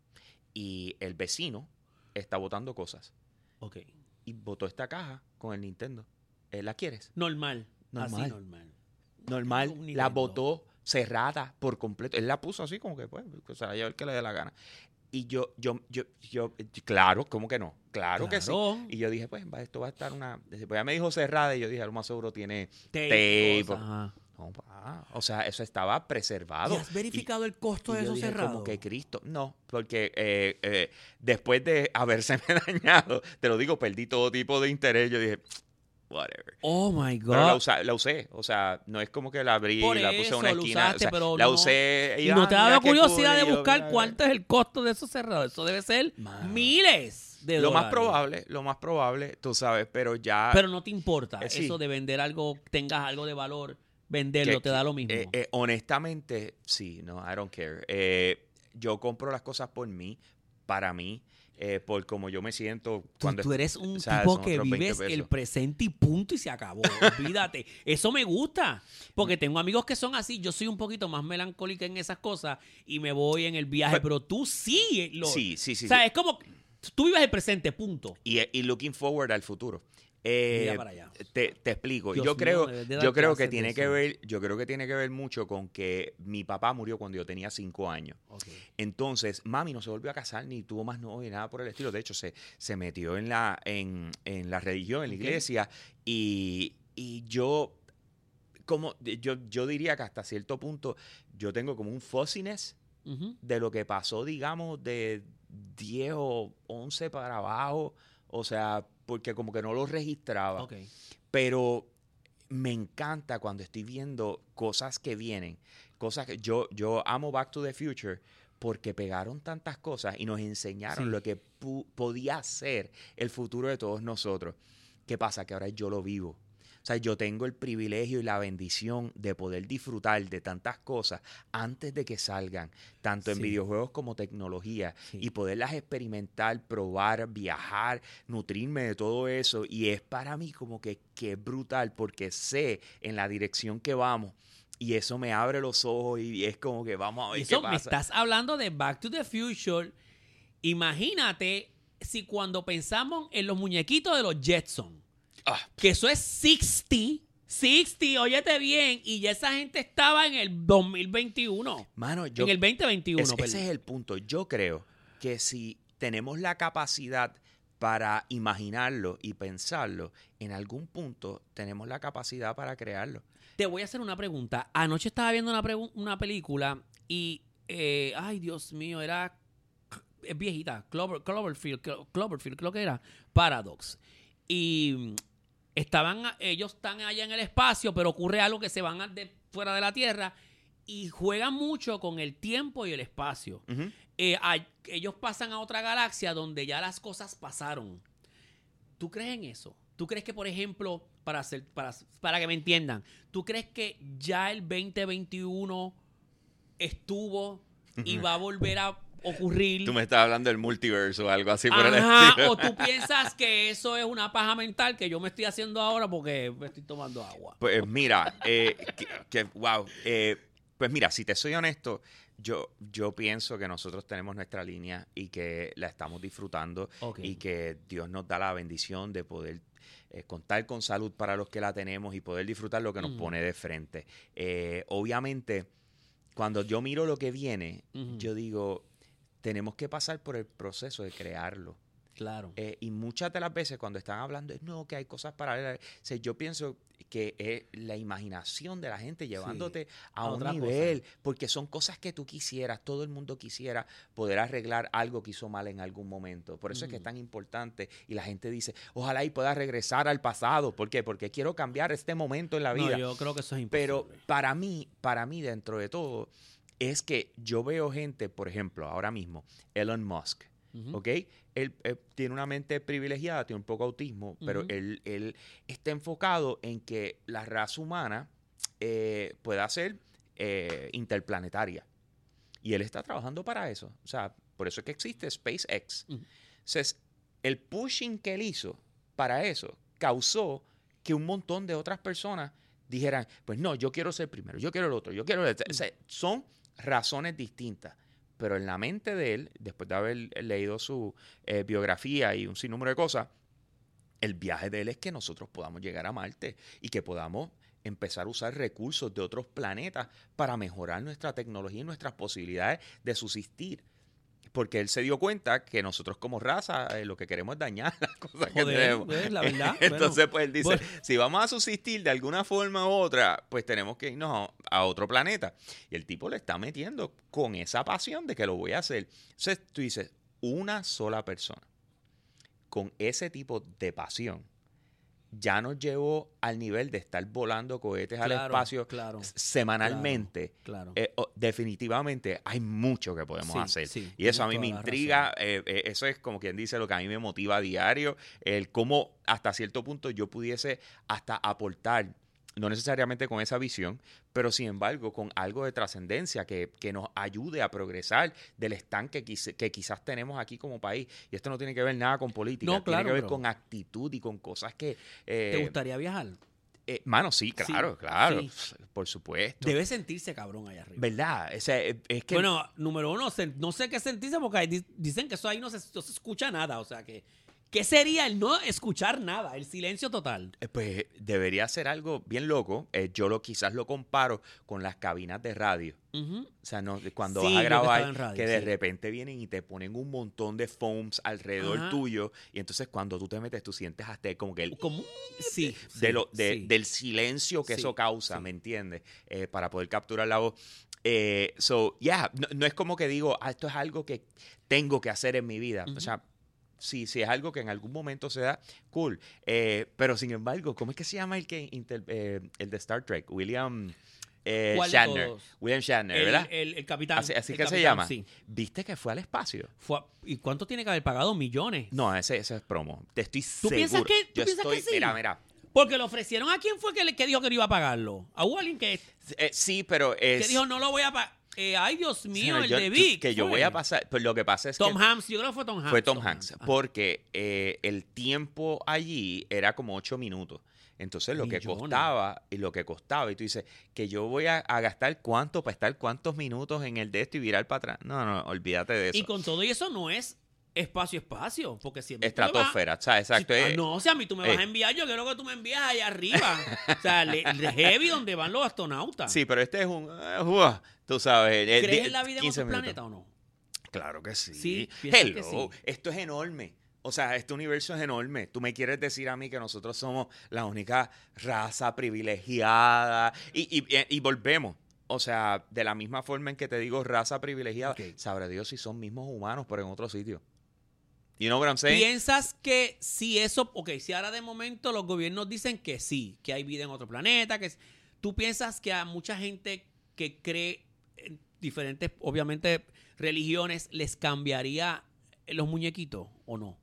y el vecino está botando cosas. Ok. Y botó esta caja con el Nintendo. ¿La quieres? Normal. Normal. Así normal. Normal. Un La Nintendo. botó cerrada por completo. Él la puso así como que, pues, se la lleva el que le dé la gana. Y yo, claro, ¿cómo que no? Claro que sí. Claro. Y yo dije, pues, esto va a estar una... Pues ya me dijo cerrada y yo dije, a lo más seguro tiene Tape, tape. cosas, ajá. No, o sea, eso estaba preservado. ¿Y has verificado el costo Y de yo eso dije, cerrado? como que Cristo. No, porque después de habérseme dañado, te lo digo, perdí todo tipo de interés. Yo dije, whatever. Oh my God. Pero la usé. O sea, no es como que la abrí Por y la puse en una eso, lo esquina. usaste, o sea, pero la no. usé. ¿Y no te ha mira dado qué curiosidad cool, de y yo, buscar mira, cuánto es el costo de eso cerrado? Eso debe ser Mano. miles de Lo más dólares. probable, tú sabes, pero ya... Pero no te importa sí. eso de vender algo, tengas algo de valor, venderlo, te da lo mismo. Honestamente, sí, no, I don't care. Yo compro las cosas por mí, para mí, por como yo me siento cuando... Tú eres un o sea, tipo son que otros 20 vives el pesos. presente y punto y se acabó. Olvídate. Eso me gusta. Porque tengo amigos que son así. Yo soy un poquito más melancólica en esas cosas y me voy en el viaje. Pero tú sí. Sí. O sea, es como... Tú vives el presente, punto. Y looking forward al futuro. Mira para allá. Te explico. Dios yo mío, creo, debes de dar yo creo que clases de tiene que eso. ver, yo creo que tiene que ver mucho con que mi papá murió cuando yo tenía 5 años. Ok. Entonces, mami no se volvió a casar ni tuvo más novio, nada por el estilo. De hecho, se metió en la religión, en la Ok. iglesia, y yo, yo diría que hasta cierto punto yo tengo como un fuzziness Ujú. de lo que pasó, digamos, de 10 o 11 para abajo. O sea, porque como que no lo registraba. Ok. Pero me encanta cuando estoy viendo cosas que vienen. Cosas que yo amo Back to the Future porque pegaron tantas cosas y nos enseñaron Sí. lo que podía ser el futuro de todos nosotros. ¿Qué pasa? Que ahora yo lo vivo. O sea, yo tengo el privilegio y la bendición de poder disfrutar de tantas cosas antes de que salgan, tanto en Sí. videojuegos como tecnología, Sí. y poderlas experimentar, probar, viajar, nutrirme de todo eso. Y es para mí como que es brutal porque sé en la dirección que vamos y eso me abre los ojos y es como que vamos a ver Y qué eso, me pasa. estás hablando de Back to the Future. Imagínate si cuando pensamos en los muñequitos de los Jetson, Ah, que eso es 60, óyete bien, y ya esa gente estaba en el 2021. mano, En el 2021, ese perdón. es el punto. Yo creo que si tenemos la capacidad para imaginarlo y pensarlo, en algún punto tenemos la capacidad para crearlo. Te voy a hacer una pregunta. Anoche estaba viendo una película y, ay, Dios mío, es viejita, Cloverfield, creo que era, Paradox. Y ellos están allá en el espacio, pero ocurre algo que se van fuera de la Tierra y juegan mucho con el tiempo y el espacio. Ujú. Ellos pasan a otra galaxia donde ya las cosas pasaron. ¿Tú crees en eso? ¿Tú crees que, por ejemplo, para que me entiendan, ¿tú crees que ya el 2021 estuvo y va a volver a ocurrir? Tú me estás hablando del multiverso o algo así por el Ajá, estilo. o tú piensas que eso es una paja mental que yo me estoy haciendo ahora porque me estoy tomando agua. Pues mira, wow. Pues mira, si te soy honesto, yo pienso que nosotros tenemos nuestra línea y que la estamos disfrutando, Ok. y que Dios nos da la bendición de poder contar con salud para los que la tenemos y poder disfrutar lo que nos Ujú. pone de frente. Obviamente, cuando yo miro lo que viene, Ujú. yo digo, tenemos que pasar por el proceso de crearlo. Claro. Y muchas de las veces cuando están hablando, no, que hay cosas paralelas. O sea, yo pienso que es la imaginación de la gente llevándote a un otra nivel, porque son cosas que tú quisieras, todo el mundo quisiera poder arreglar algo que hizo mal en algún momento. Por eso es que es tan importante, y la gente dice, ojalá y pueda regresar al pasado. ¿Por qué? Porque quiero cambiar este momento en la vida. No, yo creo que eso es imposible. Pero para mí, dentro de todo, es que yo veo gente, por ejemplo, ahora mismo, Elon Musk, Ujú. ¿ok? Él tiene una mente privilegiada, tiene un poco de autismo, pero Ujú. él está enfocado en que la raza humana pueda ser interplanetaria. Y él está trabajando para eso. O sea, por eso es que existe SpaceX. Ujú. Entonces, el pushing que él hizo para eso causó que un montón de otras personas dijeran, pues no, yo quiero ser primero, yo quiero el otro, yo quiero... O sea, son razones distintas. Pero en la mente de él, después de haber leído su biografía y un sinnúmero de cosas, el viaje de él es que nosotros podamos llegar a Marte y que podamos empezar a usar recursos de otros planetas para mejorar nuestra tecnología y nuestras posibilidades de subsistir. Porque él se dio cuenta que nosotros como raza lo que queremos es dañar las cosas que Joder, tenemos. ¿ves? La verdad. Entonces, Bueno, pues él dice, bueno. si vamos a subsistir de alguna forma u otra, pues tenemos que irnos a otro planeta. Y el tipo le está metiendo con esa pasión de que lo voy a hacer. Entonces tú dices, una sola persona con ese tipo de pasión ya nos llevó al nivel de estar volando cohetes al espacio semanalmente. Claro. Definitivamente hay mucho que podemos Sí, hacer. sí, Y eso a mí tienes me toda la intriga. Eso es como quien dice lo que a mí me motiva a diario. El cómo hasta cierto punto yo pudiese hasta aportar, no necesariamente con esa visión, pero sin embargo con algo de trascendencia que nos ayude a progresar del estanque que quizás tenemos aquí como país. Y esto no tiene que ver nada con política, No, tiene claro, que ver pero- con actitud y con cosas que... ¿Te gustaría viajar? mano, sí, claro, Sí, claro, sí. por supuesto. Debe sentirse cabrón allá arriba. ¿Verdad? O sea, es que... Bueno, número uno, no sé qué sentirse porque dicen que eso ahí no se escucha nada. O sea, que ¿Qué sería el no escuchar nada? El silencio total. Pues debería ser algo bien loco. Yo quizás lo comparo con las cabinas de radio. Ujú. O sea, no, cuando Sí, vas a yo que estaba grabar, en radio, que de sí. repente vienen y te ponen un montón de foams alrededor Ajá. tuyo. Y entonces cuando tú te metes, tú sientes hasta como que Como, sí, sí. del silencio que Sí, eso causa, sí. ¿me entiendes? Para poder capturar la voz. No es como que digo, esto es algo que tengo que hacer en mi vida. O sea, sí, es algo que en algún momento se da, cool. Pero sin embargo, ¿cómo es que se llama el el de Star Trek? ¿Cuál de Shatner. todos? William Shatner, ¿verdad? El capitán. Así el que se capitán, llama. Sí. ¿Viste que fue al espacio? ¿Y cuánto tiene que haber pagado? Millones. No, ese es promo. Te estoy ¿Tú seguro. piensas que- tú Yo piensas que estoy, sí? mira. Porque le ofrecieron a quién fue que dijo que no iba a pagarlo. A hubo alguien que Sí, pero es... dijo no lo voy a pagar. Ay, Dios mío, Señor, el de Vic. que yo fue. voy a pasar... Pues lo que pasa es Tom que... Hanks, yo creo que fue Tom Hanks. Fue Tom Hanks, Ajá. porque el tiempo allí era como 8 minutos. Entonces lo que costaba, y tú dices, que yo voy a gastar cuánto para estar cuántos minutos en el de esto y virar para atrás. No, olvídate de eso. Y con todo y eso no es espacio, porque siempre tú me vas- Estratosfera, o sea, exacto. no, o sea, a mí tú me vas a enviar, yo quiero que tú me envíes allá arriba. O sea, el heavy donde van los astronautas. Sí, pero este es tú sabes. ¿Crees en la vida en 15 otro minutos. planeta o no? Claro que sí. Sí, piensas que Hello, sí. esto es enorme. O sea, este universo es enorme. Tú me quieres decir a mí que nosotros somos la única raza privilegiada. Y volvemos. O sea, de la misma forma en que te digo raza privilegiada, Ok. sabrá Dios si son mismos humanos, pero en otro sitio. You know what I'm saying? ¿Piensas que si eso, si ahora de momento los gobiernos dicen que sí, que hay vida en otro planeta, tú piensas que a mucha gente que cree en diferentes, obviamente, religiones, les cambiaría los muñequitos o no?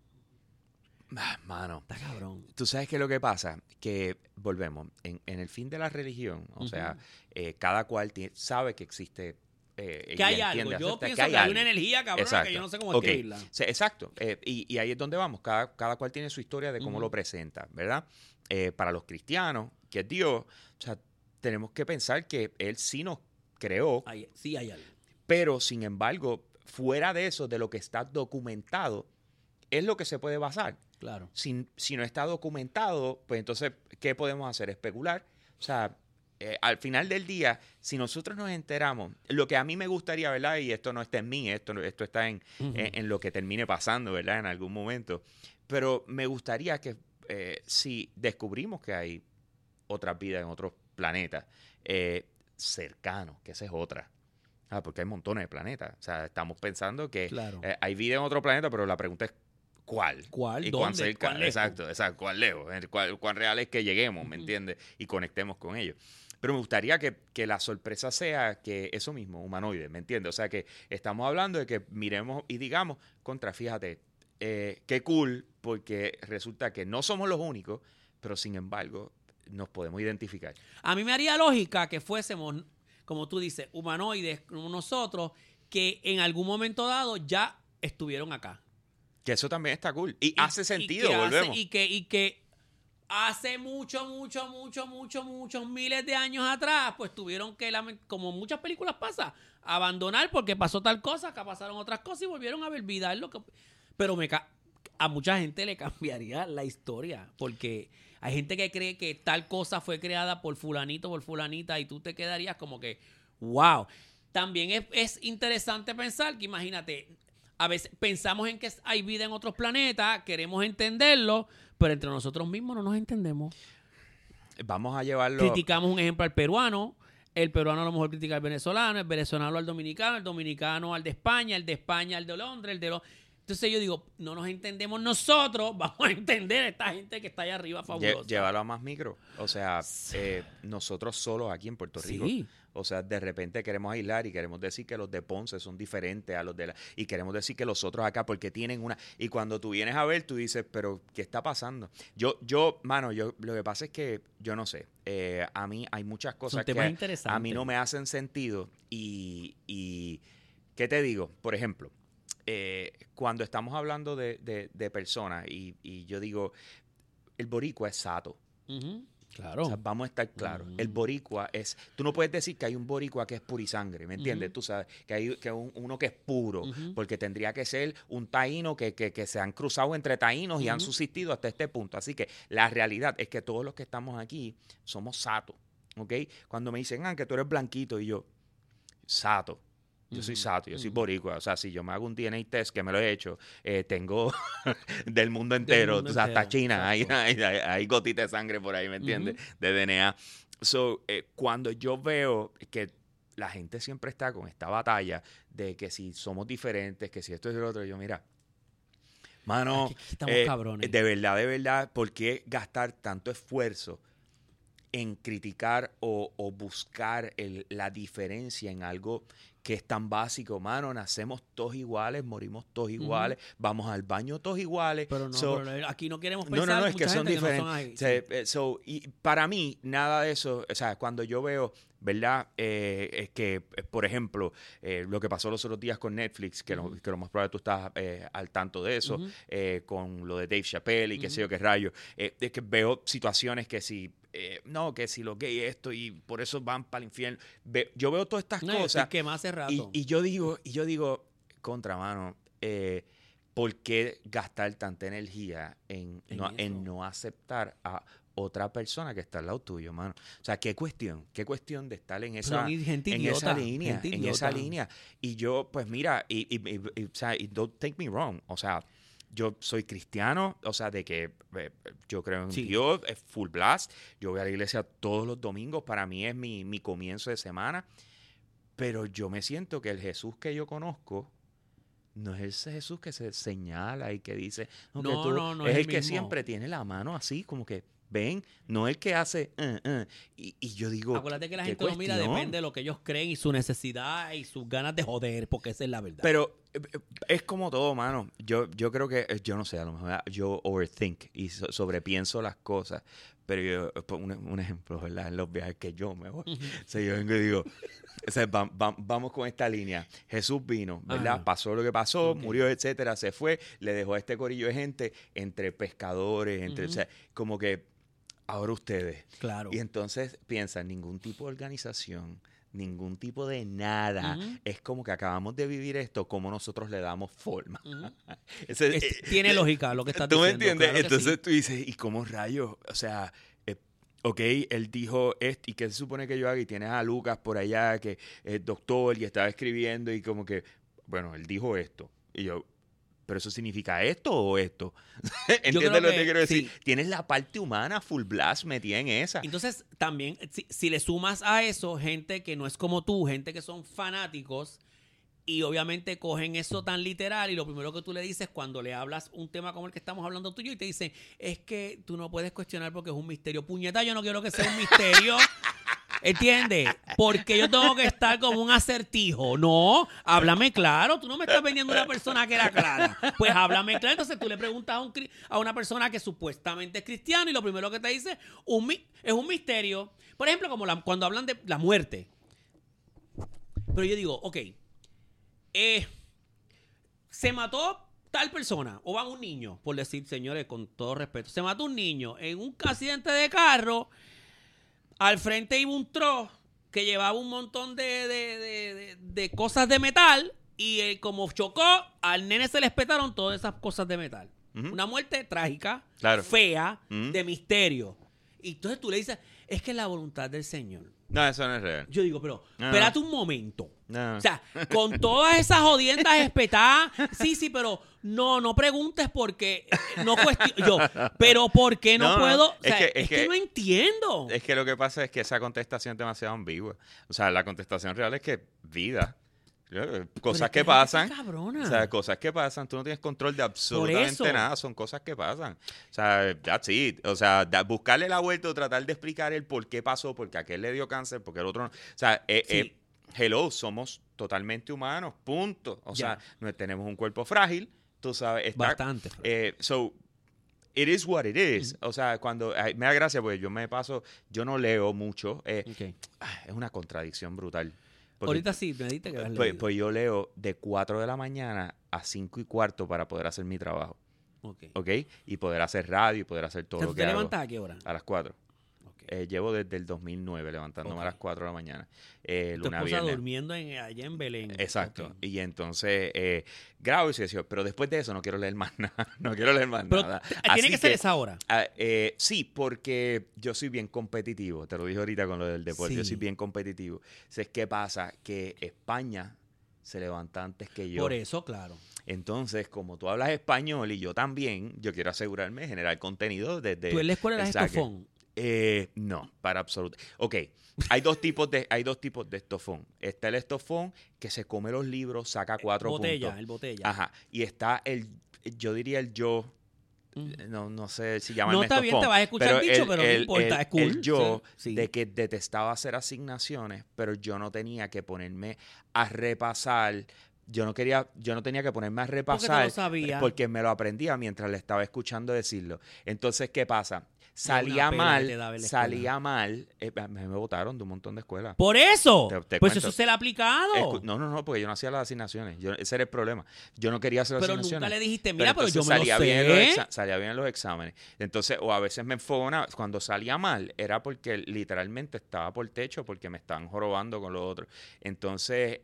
Mano, Está cabrón. tú sabes qué es lo que pasa, que volvemos, en el fin de la religión, o sea, cada cual sabe que existe... Que hay algo. Yo acepta pienso que hay una energía cabrona Exacto. que yo no sé cómo Ok. escribirla. Sí, exacto. Y ahí es donde vamos. Cada cual tiene su historia de cómo lo presenta, ¿verdad? Para los cristianos, que es Dios, o sea, tenemos que pensar que Él sí nos creó, Sí hay algo. pero sin embargo, fuera de eso, de lo que está documentado, es lo que se puede basar. Claro. Si no está documentado, pues entonces, ¿qué podemos hacer? Especular. O sea, al final del día, si nosotros nos enteramos, lo que a mí me gustaría, ¿verdad? Y esto no está en mí, esto está en lo que termine pasando, ¿verdad? En algún momento. Pero me gustaría que si descubrimos que hay otras vidas en otros planetas cercanos, que esa es otra. Porque hay montones de planetas. O sea, estamos pensando que Claro. hay vida en otro planeta, pero la pregunta es ¿cuál? ¿Cuál? ¿Y ¿Dónde? cuán cerca? ¿Cuán lejos? Exacto. ¿Cuán lejos? ¿Cuán real es que lleguemos, me entiendes? Y conectemos con ellos. Pero me gustaría que la sorpresa sea que eso mismo, humanoide, ¿me entiendes? O sea, que estamos hablando de que miremos y digamos, fíjate, qué cool, porque resulta que no somos los únicos, pero sin embargo nos podemos identificar. A mí me haría lógica que fuésemos, como tú dices, humanoides como nosotros, que en algún momento dado ya estuvieron acá. Que eso también está cool. Y hace sentido, que volvemos. y que hace muchos miles de años atrás, pues tuvieron que, como muchas películas pasa, abandonar porque pasó tal cosa, acá pasaron otras cosas y volvieron a olvidar lo que... Pero a mucha gente le cambiaría la historia, porque hay gente que cree que tal cosa fue creada por fulanito, por fulanita, y tú te quedarías como que, wow. También es interesante pensar que, imagínate, a veces pensamos en que hay vida en otros planetas, queremos entenderlo, pero entre nosotros mismos no nos entendemos. Vamos a llevarlo... Criticamos un ejemplo al peruano, el peruano a lo mejor critica al venezolano, el venezolano al dominicano, el dominicano al de España al de Londres, el de Londres. Entonces yo digo, no nos entendemos nosotros, vamos a entender a esta gente que está allá arriba fabulosa. Llévalo a más micro. O sea, nosotros solos aquí en Puerto Rico. Sí. O sea, de repente queremos aislar y queremos decir que los de Ponce son diferentes a los de y queremos decir que los otros acá porque tienen una... Y cuando tú vienes a ver, tú dices, pero ¿qué está pasando? Mano, lo que pasa es que yo no sé. A mí hay muchas cosas Son temas que a mí no me hacen sentido y ¿qué te digo? Por ejemplo, cuando estamos hablando de personas y yo digo, el boricua es sato. Uh-huh. Claro. O sea, vamos a estar claros. El boricua es... Tú no puedes decir que hay un boricua que es purisangre, ¿me entiendes? Tú sabes que hay uno que es puro, porque tendría que ser un taíno que se han cruzado entre taínos y han subsistido hasta este punto. Así que la realidad es que todos los que estamos aquí somos sato, ¿ok? Cuando me dicen, que tú eres blanquito, y yo, sato. Yo soy sato, yo soy boricua. O sea, si yo me hago un DNA test, que me lo he hecho, tengo del mundo entero. O sea, hasta China. Hay gotitas de sangre por ahí, ¿me entiendes? De DNA. So, cuando yo veo que la gente siempre está con esta batalla de que si somos diferentes, que si esto es lo otro, yo, mira, mano, aquí estamos cabrones. de verdad, ¿por qué gastar tanto esfuerzo en criticar o buscar la diferencia en algo que es tan básico? Mano, nacemos todos iguales, morimos todos iguales, vamos al baño todos iguales. Pero no, pero aquí no queremos pensar. No, es que son diferentes. No son ahí, y para mí, nada de eso, o sea, cuando yo veo, ¿verdad? Es que, por ejemplo, lo que pasó los otros días con Netflix, que lo más probable tú estás al tanto de eso, con lo de Dave Chappelle y qué sé yo qué rayo, es que veo situaciones que si... que si los gays esto y por eso van para el infierno. Yo veo todas estas cosas. Que más hace rato. Y yo digo, contramano, ¿por qué gastar tanta energía en no aceptar a otra persona que está al lado tuyo, mano? O sea, qué cuestión de estar en esa línea. Y yo, pues mira, o sea, don't take me wrong, o sea, yo soy cristiano, o sea, de que yo creo en Dios, es full blast. Yo voy a la iglesia todos los domingos, para mí es mi comienzo de semana. Pero yo me siento que el Jesús que yo conozco no es ese Jesús que se señala y que dice, no, es el que siempre tiene la mano así, como que ven, no el que hace y yo digo, acuérdate que la gente lo mira, depende de lo que ellos creen y su necesidad y sus ganas de joder, porque esa es la verdad. Pero es como todo, mano. Yo creo que, yo no sé, a lo mejor yo overthink y sobrepienso las cosas. Pero yo, un ejemplo, ¿verdad? En los viajes que yo me voy. O sea, yo vengo y digo, o sea, vamos con esta línea. Jesús vino, ¿verdad? Pasó lo que pasó, murió, etcétera, se fue, le dejó a este corillo de gente entre pescadores, o sea, como que ahora ustedes. Claro. Y entonces piensan, ningún tipo de organización, ningún tipo de nada. Es como que acabamos de vivir esto, como nosotros le damos forma. Tiene lógica lo que estás diciendo. ¿Tú me entiendes? Claro. Entonces tú dices, ¿y cómo rayos? O sea, él dijo esto, ¿y qué se supone que yo haga? Y tienes a Lucas por allá, que es doctor y estaba escribiendo y como que, bueno, él dijo esto. Y yo, ¿pero eso significa esto o esto? ¿Entiendes lo que te quiero decir? Sí. Tienes la parte humana full blast metida en esa. Entonces, también, si le sumas a eso gente que no es como tú, gente que son fanáticos y obviamente cogen eso tan literal y lo primero que tú le dices cuando le hablas un tema como el que estamos hablando tú y yo y te dicen, es que tú no puedes cuestionar porque es un misterio. Puñeta, yo no quiero que sea un misterio. ¿Entiendes? Porque yo tengo que estar como un acertijo. No, háblame claro. Tú no me estás vendiendo una persona que era clara. Pues háblame claro. Entonces tú le preguntas a una persona que supuestamente es cristiana y lo primero que te dice es un misterio. Por ejemplo, como cuando hablan de la muerte. Pero yo digo, ok, se mató tal persona o va un niño, por decir, señores, con todo respeto, se mató un niño en un accidente de carro. Al frente iba un truck que llevaba un montón de cosas de metal y como chocó, al nene se le petaron todas esas cosas de metal. Una muerte trágica, fea, de misterio. Y entonces tú le dices, es que es la voluntad del Señor. No, eso no es real. Yo digo, pero espérate un momento. No. O sea, con todas esas jodiendas espetadas, sí, pero no preguntes porque no cuestiono. Pero ¿por qué no puedo? O sea, es que no entiendo. Es que lo que pasa es que esa contestación es demasiado ambigua. O sea, la contestación real es que vida. Cosas que pasan. O sea, cosas que pasan. Tú no tienes control de absolutamente nada. Son cosas que pasan. O sea, that's it. O sea, buscarle la vuelta o tratar de explicar el por qué pasó, porque aquel le dio cáncer, porque el otro no. O sea, hello, somos totalmente humanos. Punto. O sea, no tenemos un cuerpo frágil. Tú sabes. Bastante. So, it is what it is. O sea, cuando me da gracia, porque yo no leo mucho. Es una contradicción brutal. Porque, ahorita sí, me dijiste que habías leído. Pues yo leo de 4 de la mañana a 5:15 para poder hacer mi trabajo. ¿Ok? Y poder hacer radio y poder hacer todo lo que hago. ¿Te levantas a qué hora? A las 4. Ok. Llevo desde el 2009 levantándome a las 4 de la mañana. Tu Luna esposa viernes. durmiendo allá en Belén. Exacto. Ok. Y entonces grabo y se decía, pero después de eso no quiero leer más nada. No quiero leer más Pero nada. tiene Así que ser esa hora. Sí, porque yo soy bien competitivo. Te lo dije ahorita con lo del deporte. Yo Sí. soy bien competitivo. Entonces, ¿qué pasa? Que España se levanta antes que yo. Por eso, claro. Entonces, como tú hablas español y yo también, yo quiero asegurarme de generar contenido desde ¿Tú en la escuela eras el saque. estofón? No, para absoluto. Ok, hay dos tipos de estofón. Está el estofón que se come los libros, saca 4 Botella, puntos. el botella. Ajá. Y está yo diría el yo. No sé si llamarme No está bien, estofón, te vas a escuchar dicho, pero no importa, es cool. el yo Sí. de que detestaba hacer asignaciones, pero yo no tenía que ponerme a repasar. Yo no tenía que ponerme a repasar lo sabía. porque me lo aprendía mientras le estaba escuchando decirlo. Entonces, ¿qué pasa? Una pela que te daba en la Salía mal. Me votaron de un montón de escuelas. Por eso. Te Pues cuento. eso se le ha aplicado. No, porque yo no hacía las asignaciones. Ese era el problema. Yo no quería hacer las Pero asignaciones. nunca le dijiste, mira, pero yo entonces me lo sé. salía bien en los exámenes. Entonces, o a veces me enfogaba. Cuando salía mal, era porque literalmente estaba por techo porque me estaban jorobando con lo otro. Entonces,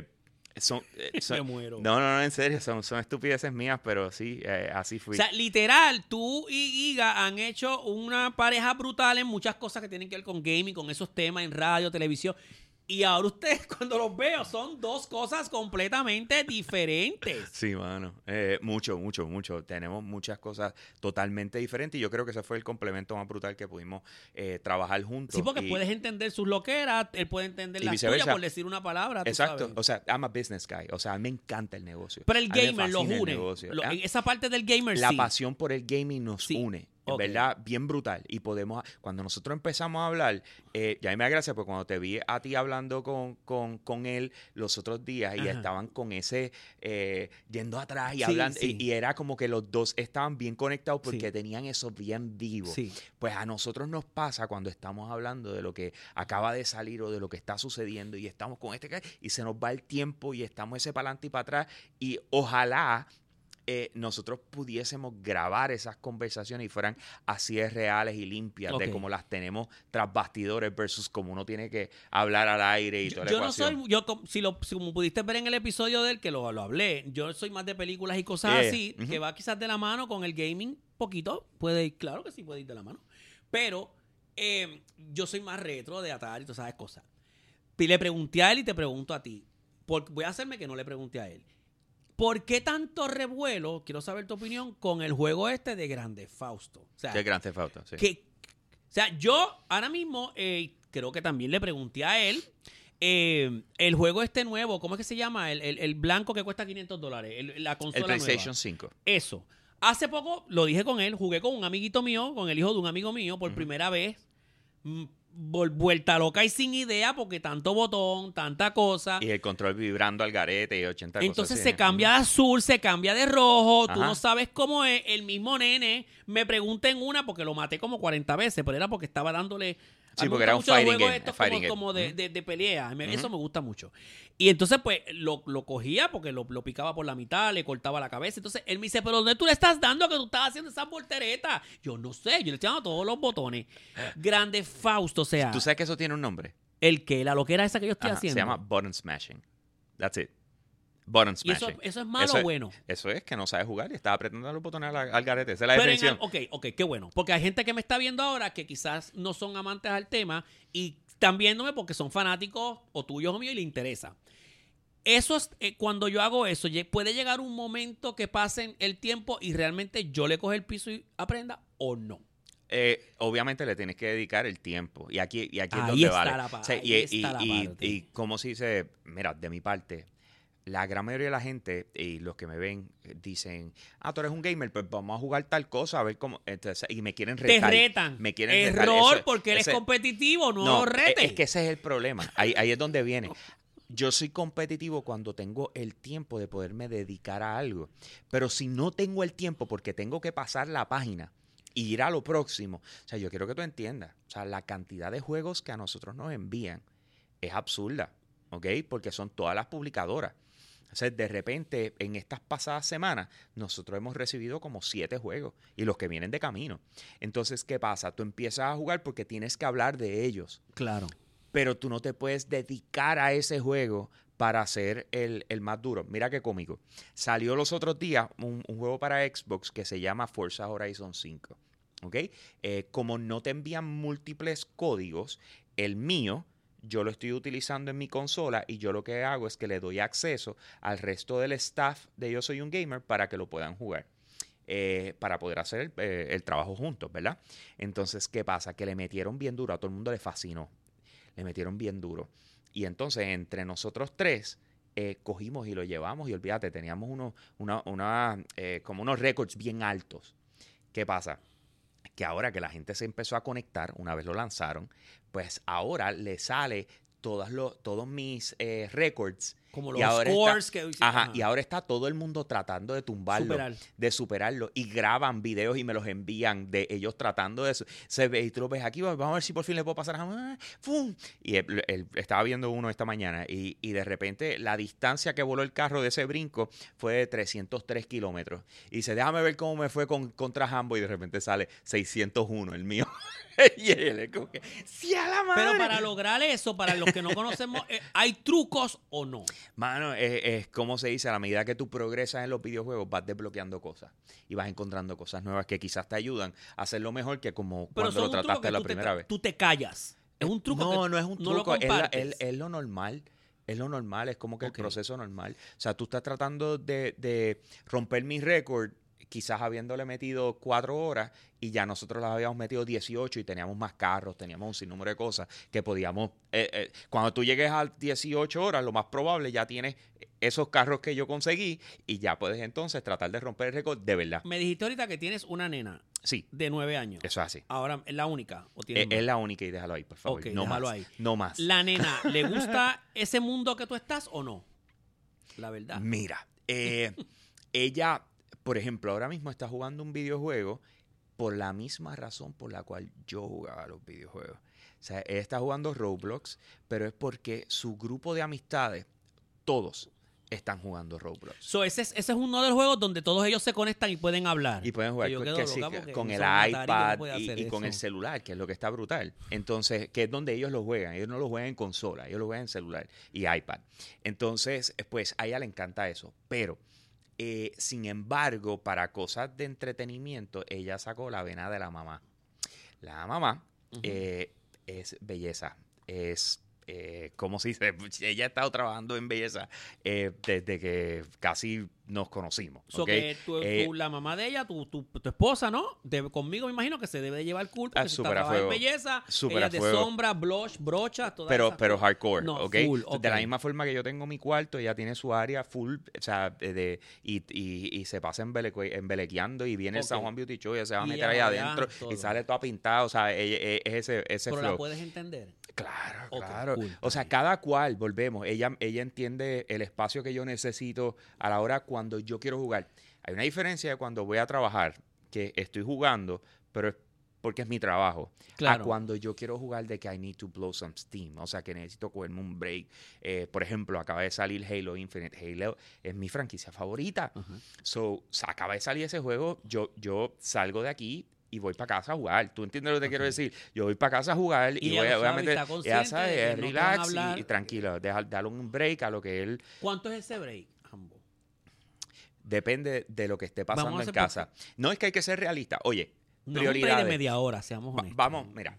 Me muero. No, en serio, son estupideces mías, pero sí, así fui. O sea, literal, tú y Iga han hecho una pareja brutal en muchas cosas que tienen que ver con gaming, con esos temas en radio, televisión. Y ahora ustedes, cuando los veo, son dos cosas completamente diferentes. Sí, mano. Mucho. Tenemos muchas cosas totalmente diferentes y yo creo que ese fue el complemento más brutal que pudimos trabajar juntos. Sí, porque puedes entender sus loqueras, él puede entender y las viceversa. tuyas por decir una palabra. tú Exacto. sabes. O sea, I'm a business guy. O sea, me encanta el negocio. Pero el A mí me gamer los fascina el une. negocio. Esa parte del gamer La sí. pasión por el gaming nos Sí. une. En Ok. verdad, bien brutal. Y cuando nosotros empezamos a hablar, ya a mí me da gracia porque cuando te vi a ti hablando con él los otros días y Ajá. estaban con ese, yendo atrás y Sí, hablando, sí. y era como que los dos estaban bien conectados porque Sí. tenían eso bien vivo. Sí. Pues a nosotros nos pasa cuando estamos hablando de lo que acaba de salir o de lo que está sucediendo y estamos con y se nos va el tiempo y estamos ese para adelante y para atrás y ojalá nosotros pudiésemos grabar esas conversaciones y fueran así de reales y limpias Ok. de como las tenemos tras bastidores versus como uno tiene que hablar al aire y toda la Yo no ecuación. soy, si como pudiste ver en el episodio del que lo hablé, yo soy más de películas y cosas Yeah. así, Ujú. que va quizás de la mano con el gaming, poquito, puede ir, claro que sí puede ir de la mano, pero yo soy más retro de Atari y todas esas cosas. Y le pregunté a él y te pregunto a ti, voy a hacerme que no le pregunte a él. ¿Por qué tanto revuelo? Quiero saber tu opinión con el juego este de Grande Fausto. O sea, Qué gran falta, sí. o sea, yo ahora mismo creo que también le pregunté a él el juego este nuevo, ¿cómo es que se llama? El blanco que cuesta $500, la consola El PlayStation nueva. 5. Eso. Hace poco, lo dije con él, jugué con un amiguito mío, con el hijo de un amigo mío, por primera vez. Vuelta loca y sin idea porque tanto botón, tanta cosa. Y el control vibrando al garete y 80 Entonces cosas así. se cambia de azul, se cambia de rojo, tú Ajá. no sabes cómo es. El mismo nene me pregunta en una porque lo maté como 40 veces, pero era porque estaba dándole... Sí, a mí me porque era un gustan mucho los fighting juegos game, estos fighting game. como de pelea. Ujú. Eso me gusta mucho. Y entonces pues lo cogía porque lo picaba por la mitad, le cortaba la cabeza. Entonces él me dice, ¿pero dónde tú le estás dando que tú estás haciendo esas volteretas? Yo no sé, yo le estoy dando todos los botones. Grande Fausto, o sea, ¿Tú sabes que eso tiene un nombre? la loquera esa que yo estoy Ajá, haciendo. se llama button smashing. That's it. Button ¿Y eso smashing. es malo o bueno? Eso es que no sabes jugar y estás apretando los botones al garete. Esa es la Pero definición. ok, qué bueno. Porque hay gente que me está viendo ahora que quizás no son amantes al tema y están viéndome porque son fanáticos o tuyos o míos y les interesa. Eso es, cuando yo hago eso, puede llegar un momento que pasen el tiempo y realmente yo le coge el piso y aprenda o no. Obviamente le tienes que dedicar el tiempo. Y aquí es Ahí donde está vale. la pa- O sea, ahí está la parte. y como se dice, mira, de mi parte, la gran mayoría de la gente y los que me ven dicen, tú eres un gamer, pues vamos a jugar tal cosa, a ver cómo. Entonces, y me quieren Te retar. retan. Me quieren retar. Error Eso- porque eres ese- competitivo, no No, lo retes. es que ese es el problema. Ahí es donde viene. Yo soy competitivo cuando tengo el tiempo de poderme dedicar a algo. Pero si no tengo el tiempo porque tengo que pasar la página y ir a lo próximo, o sea, yo quiero que tú entiendas, o sea, la cantidad de juegos que a nosotros nos envían es absurda, ¿ok? Porque son todas las publicadoras. Entonces, de repente, en estas pasadas semanas, nosotros hemos recibido como 7 juegos y los que vienen de camino. Entonces, ¿qué pasa? Tú empiezas a jugar porque tienes que hablar de ellos. Claro. Pero tú no te puedes dedicar a ese juego para ser el más duro. Mira qué cómico. Salió los otros días un juego para Xbox que se llama Forza Horizon 5. ¿Ok? Como no te envían múltiples códigos, el mío yo lo estoy utilizando en mi consola y yo lo que hago es que le doy acceso al resto del staff de Yo Soy un Gamer para que lo puedan jugar. Para poder hacer el trabajo juntos, ¿verdad? Entonces, ¿qué pasa? Que le metieron bien duro, a todo el mundo le fascinó. Le metieron bien duro. Y entonces, entre nosotros 3, cogimos y lo llevamos y olvídate, teníamos como unos récords bien altos. ¿Qué pasa? Que ahora que la gente se empezó a conectar, una vez lo lanzaron, pues ahora le sale todos mis récords. Como los scores y ahora está todo el mundo tratando de tumbarlo, de superarlo, y graban videos y me los envían de ellos tratando de eso. Se ve, y tú lo ves aquí, vamos a ver si por fin le puedo pasar a... ¡Fum! Y él estaba viendo uno esta mañana y de repente la distancia que voló el carro de ese brinco fue de 303 kilómetros. Y dice, déjame ver cómo me fue contra Hambo, y de repente sale 601 el mío. Y él es como que, ¡sí a la madre! Pero para lograr eso, para los que no conocemos, ¿hay trucos o no? Mano, es como se dice, a la medida que tú progresas en los videojuegos, vas desbloqueando cosas y vas encontrando cosas nuevas que quizás te ayudan a hacerlo mejor que como pero cuando lo trataste la primera vez. Tú te callas. ¿Es un truco? No es un truco, lo es lo normal. Es lo normal, es como que el proceso normal. O sea, tú estás tratando de romper mi récord, quizás habiéndole metido 4 horas, y ya nosotros las habíamos metido 18 y teníamos más carros, teníamos un sinnúmero de cosas que podíamos... cuando tú llegues a 18 horas, lo más probable ya tienes esos carros que yo conseguí y ya puedes entonces tratar de romper el récord de verdad. Me dijiste ahorita que tienes una nena. Sí. De 9 años. Eso es así. Ahora, ¿es la única? ¿O es la única, y déjalo ahí, por favor. Okay, no déjalo más. Ahí. No más. ¿La nena le gusta ese mundo que tú estás o no? La verdad. Mira, ella, por ejemplo, ahora mismo está jugando un videojuego por la misma razón por la cual yo jugaba los videojuegos. O sea, ella está jugando Roblox, pero es porque su grupo de amistades, todos están jugando Roblox. So, ese es uno de los juegos donde todos ellos se conectan y pueden hablar. Y pueden jugar con el iPad y con el celular, que es lo que está brutal. Entonces, que es donde ellos lo juegan. Ellos no lo juegan en consola, ellos lo juegan en celular y iPad. Entonces, pues a ella le encanta eso. Pero, sin embargo, para cosas de entretenimiento, ella sacó la vena de la mamá. La mamá es belleza, es... ¿cómo se dice? Ella ha estado trabajando en belleza desde que casi nos conocimos. So ¿Okay? que la mamá de ella, tu esposa, ¿no? Conmigo me imagino que se debe de llevar culpa. Que si está trabajando en belleza, ella es de sombra, blush, brocha, todas esas pero cosas. hardcore, no, ¿ok? Full, De la misma forma que yo tengo mi cuarto, ella tiene su área full, o sea, y se pasa embelequeando, y viene el San Juan Beauty Show y ella se va a meter ahí adentro y sale toda pintada, o sea, es ese pero flow. ¿la puedes entender? Claro, claro. Cool, o sea, cada cual, volvemos, ella entiende el espacio que yo necesito a la hora cuando yo quiero jugar. Hay una diferencia de cuando voy a trabajar, que estoy jugando, pero es porque es mi trabajo. Claro. A cuando yo quiero jugar de que I need to blow some steam, o sea, que necesito cogerme un break. Por ejemplo, acaba de salir Halo Infinite. Halo es mi franquicia favorita. So, acaba de salir ese juego, yo salgo de aquí y voy para casa a jugar. ¿Tú entiendes lo que quiero decir? Yo voy para casa a jugar y voy a meter... Ya sabes, relax y tranquilo. Darle un break a lo que él... ¿Cuánto es ese break, ambos? Depende de lo que esté pasando en casa. No, es que hay que ser realista. Oye, prioridades. No, un break de media hora, seamos honestos. Vamos, mira.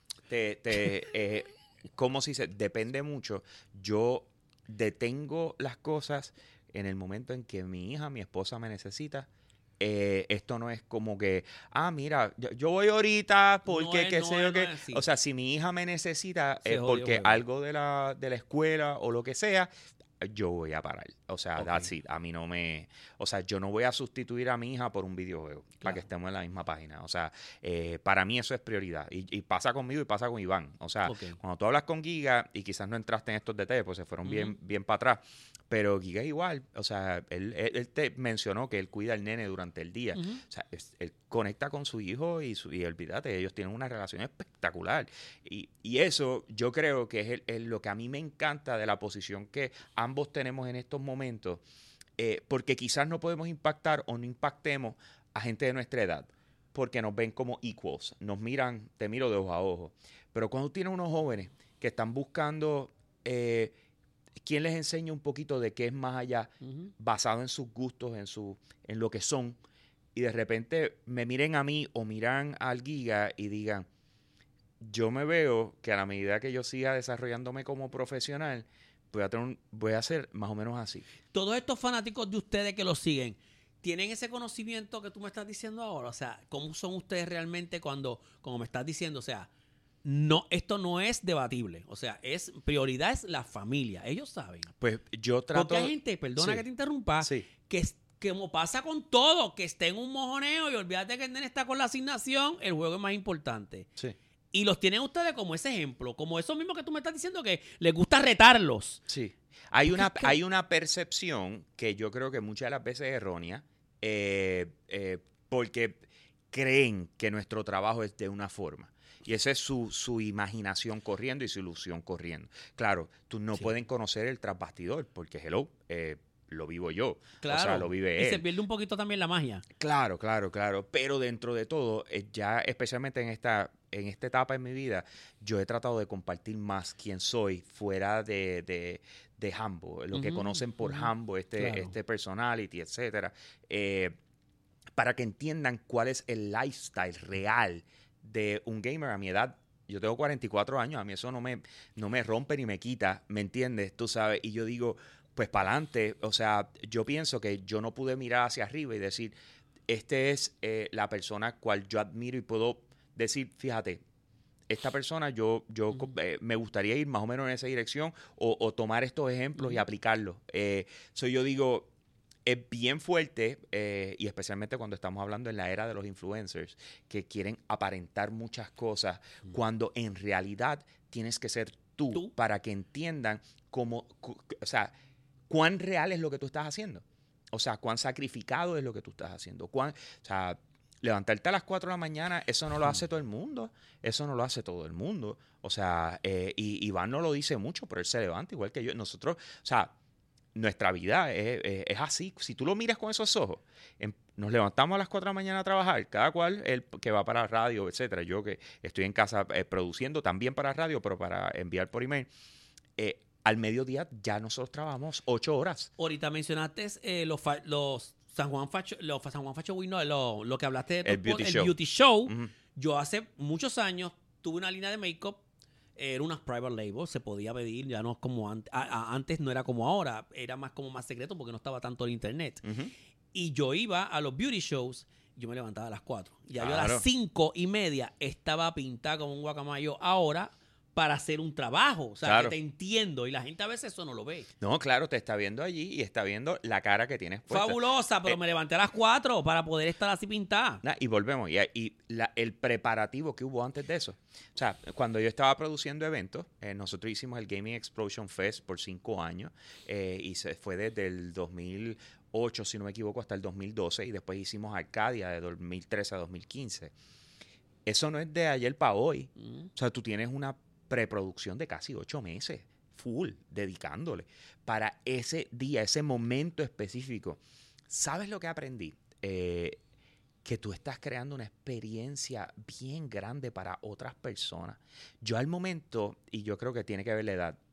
¿Cómo se dice? Depende mucho. Yo detengo las cosas en el momento en que mi hija, mi esposa me necesita. Esto no es como que, mira, yo voy ahorita porque qué sé yo qué. O sea, si mi hija me necesita porque algo de la escuela o lo que sea, yo voy a parar. O sea, that's it. A mí no me... O sea, yo no voy a sustituir a mi hija por un videojuego para que estemos en la misma página. O sea, para mí eso es prioridad. Y pasa conmigo y pasa con Iván. O sea, cuando tú hablas con Giga, y quizás no entraste en estos detalles, pues se fueron bien para atrás, pero Giga es igual. O sea, él te mencionó que él cuida al nene durante el día. O sea, él conecta con su hijo y olvídate, ellos tienen una relación espectacular. Y eso yo creo que es lo que a mí me encanta de la posición que ambos ambos tenemos en estos momentos, porque quizás no podemos impactar o no impactemos a gente de nuestra edad, porque nos ven como equals, nos miran, te miro de ojo a ojo. Pero cuando tienes unos jóvenes que están buscando quién les enseña un poquito de qué es más allá, basado en sus gustos, en lo que son, y de repente me miren a mí o miran al Giga y digan, yo me veo que a la medida que yo siga desarrollándome como profesional, voy a ser más o menos así. Todos estos fanáticos de ustedes que lo siguen, ¿tienen ese conocimiento que tú me estás diciendo ahora? O sea, ¿cómo son ustedes realmente como me estás diciendo? O sea, no, esto no es debatible. O sea, prioridad es la familia. Ellos saben. Pues yo trato... Porque hay gente, perdona que te interrumpa, que como pasa con todo, que esté en un mojoneo y olvídate que el nene está con la asignación, el juego es más importante. Sí. Y los tienen ustedes como ese ejemplo, como eso mismo que tú me estás diciendo, que les gusta retarlos. Sí. Hay una percepción que yo creo que muchas de las veces es errónea, porque creen que nuestro trabajo es de una forma. Y esa es su imaginación corriendo y su ilusión corriendo. Claro, tú no pueden conocer el trasbastidor, porque lo vivo yo. Claro. O sea, lo vive él. Y se pierde un poquito también la magia. Claro. Pero dentro de todo, ya especialmente en esta etapa en mi vida, yo he tratado de compartir más quién soy fuera de Hambo, lo que conocen por Hambo, este personality, etcétera, para que entiendan cuál es el lifestyle real de un gamer a mi edad. Yo tengo 44 años, a mí eso no me rompe ni me quita, ¿me entiendes? Tú sabes, y yo digo, pues para adelante. O sea, yo pienso que yo no pude mirar hacia arriba y decir, este es la persona cual yo admiro y puedo decir, fíjate, esta persona yo me gustaría ir más o menos en esa dirección o tomar estos ejemplos y aplicarlos. Yo digo, es bien fuerte, y especialmente cuando estamos hablando en la era de los influencers, que quieren aparentar muchas cosas, cuando en realidad tienes que ser tú para que entiendan o sea, cuán real es lo que tú estás haciendo. O sea, cuán sacrificado es lo que tú estás haciendo. O sea, levantarte a las 4 de la mañana, eso no lo hace todo el mundo. Eso no lo hace todo el mundo. O sea, y Iván no lo dice mucho, pero él se levanta igual que yo. Nosotros, o sea, nuestra vida es así. Si tú lo miras con esos ojos, nos levantamos a las 4 de la mañana a trabajar, cada cual, el que va para radio, etcétera. Yo que estoy en casa produciendo también para radio, pero para enviar por email. Al mediodía ya nosotros trabajamos 8 horas. Ahorita mencionaste los San Juan Fashion Week, no, lo que hablaste de el beauty show. Uh-huh. Yo hace muchos años tuve una línea de make-up, era una private label, se podía pedir, ya no es como antes, no era como ahora, era más secreto porque no estaba tanto en internet. Uh-huh. Y yo iba a los beauty shows, yo me levantaba a las 4. Ya yo a Claro. las 5:30 estaba pintada como un guacamayo ahora para hacer un trabajo. O sea, Claro. que te entiendo. Y la gente a veces eso no lo ve. No, claro, te está viendo allí y está viendo la cara que tienes puesta. Fabulosa, pero me levanté a las 4 para poder estar así pintada. Y volvemos. El preparativo que hubo antes de eso. O sea, cuando yo estaba produciendo eventos, nosotros hicimos el Gaming Explosion Fest por 5 años. Y se fue desde el 2008, si no me equivoco, hasta el 2012. Y después hicimos Arcadia de 2013 a 2015. Eso no es de ayer para hoy. O sea, tú tienes una preproducción de casi 8 meses, full, dedicándole para ese día, ese momento específico. ¿Sabes lo que aprendí? Que tú estás creando una experiencia bien grande para otras personas. Yo al momento, y yo creo que tiene que ver la edad,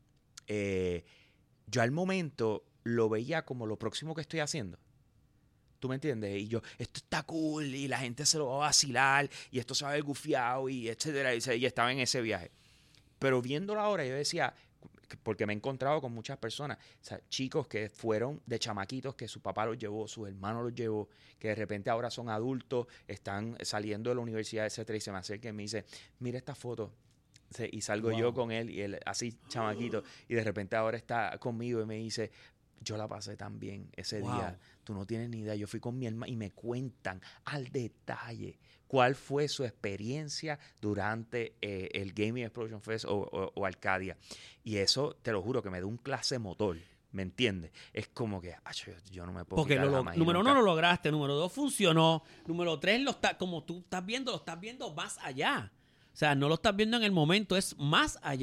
yo al momento lo veía como lo próximo que estoy haciendo. ¿Tú me entiendes? Y yo, esto está cool, y la gente se lo va a vacilar, y esto se va a ver gufiado, y etcétera, y estaba en ese viaje. Pero viéndolo ahora, yo decía, porque me he encontrado con muchas personas, o sea, chicos que fueron de chamaquitos, que su papá los llevó, sus hermanos los llevó, que de repente ahora son adultos, están saliendo de la universidad, etcétera, y se me acerca y me dice, mira esta foto. Y salgo yo con él, y él así chamaquito, y de repente ahora está conmigo y me dice, yo la pasé tan bien ese día, tú no tienes ni idea, yo fui con mi hermana, y me cuentan al detalle cuál fue su experiencia durante el Gaming Explosion Fest o Arcadia. Y eso, te lo juro, que me da un clase motor, ¿me entiendes? Es como que, yo no me puedo porque quitar jamás y número nunca. 1 lo lograste, número 2 funcionó, número 3 como tú estás viendo, lo estás viendo más allá. O sea, no lo estás viendo en el momento, es más allá.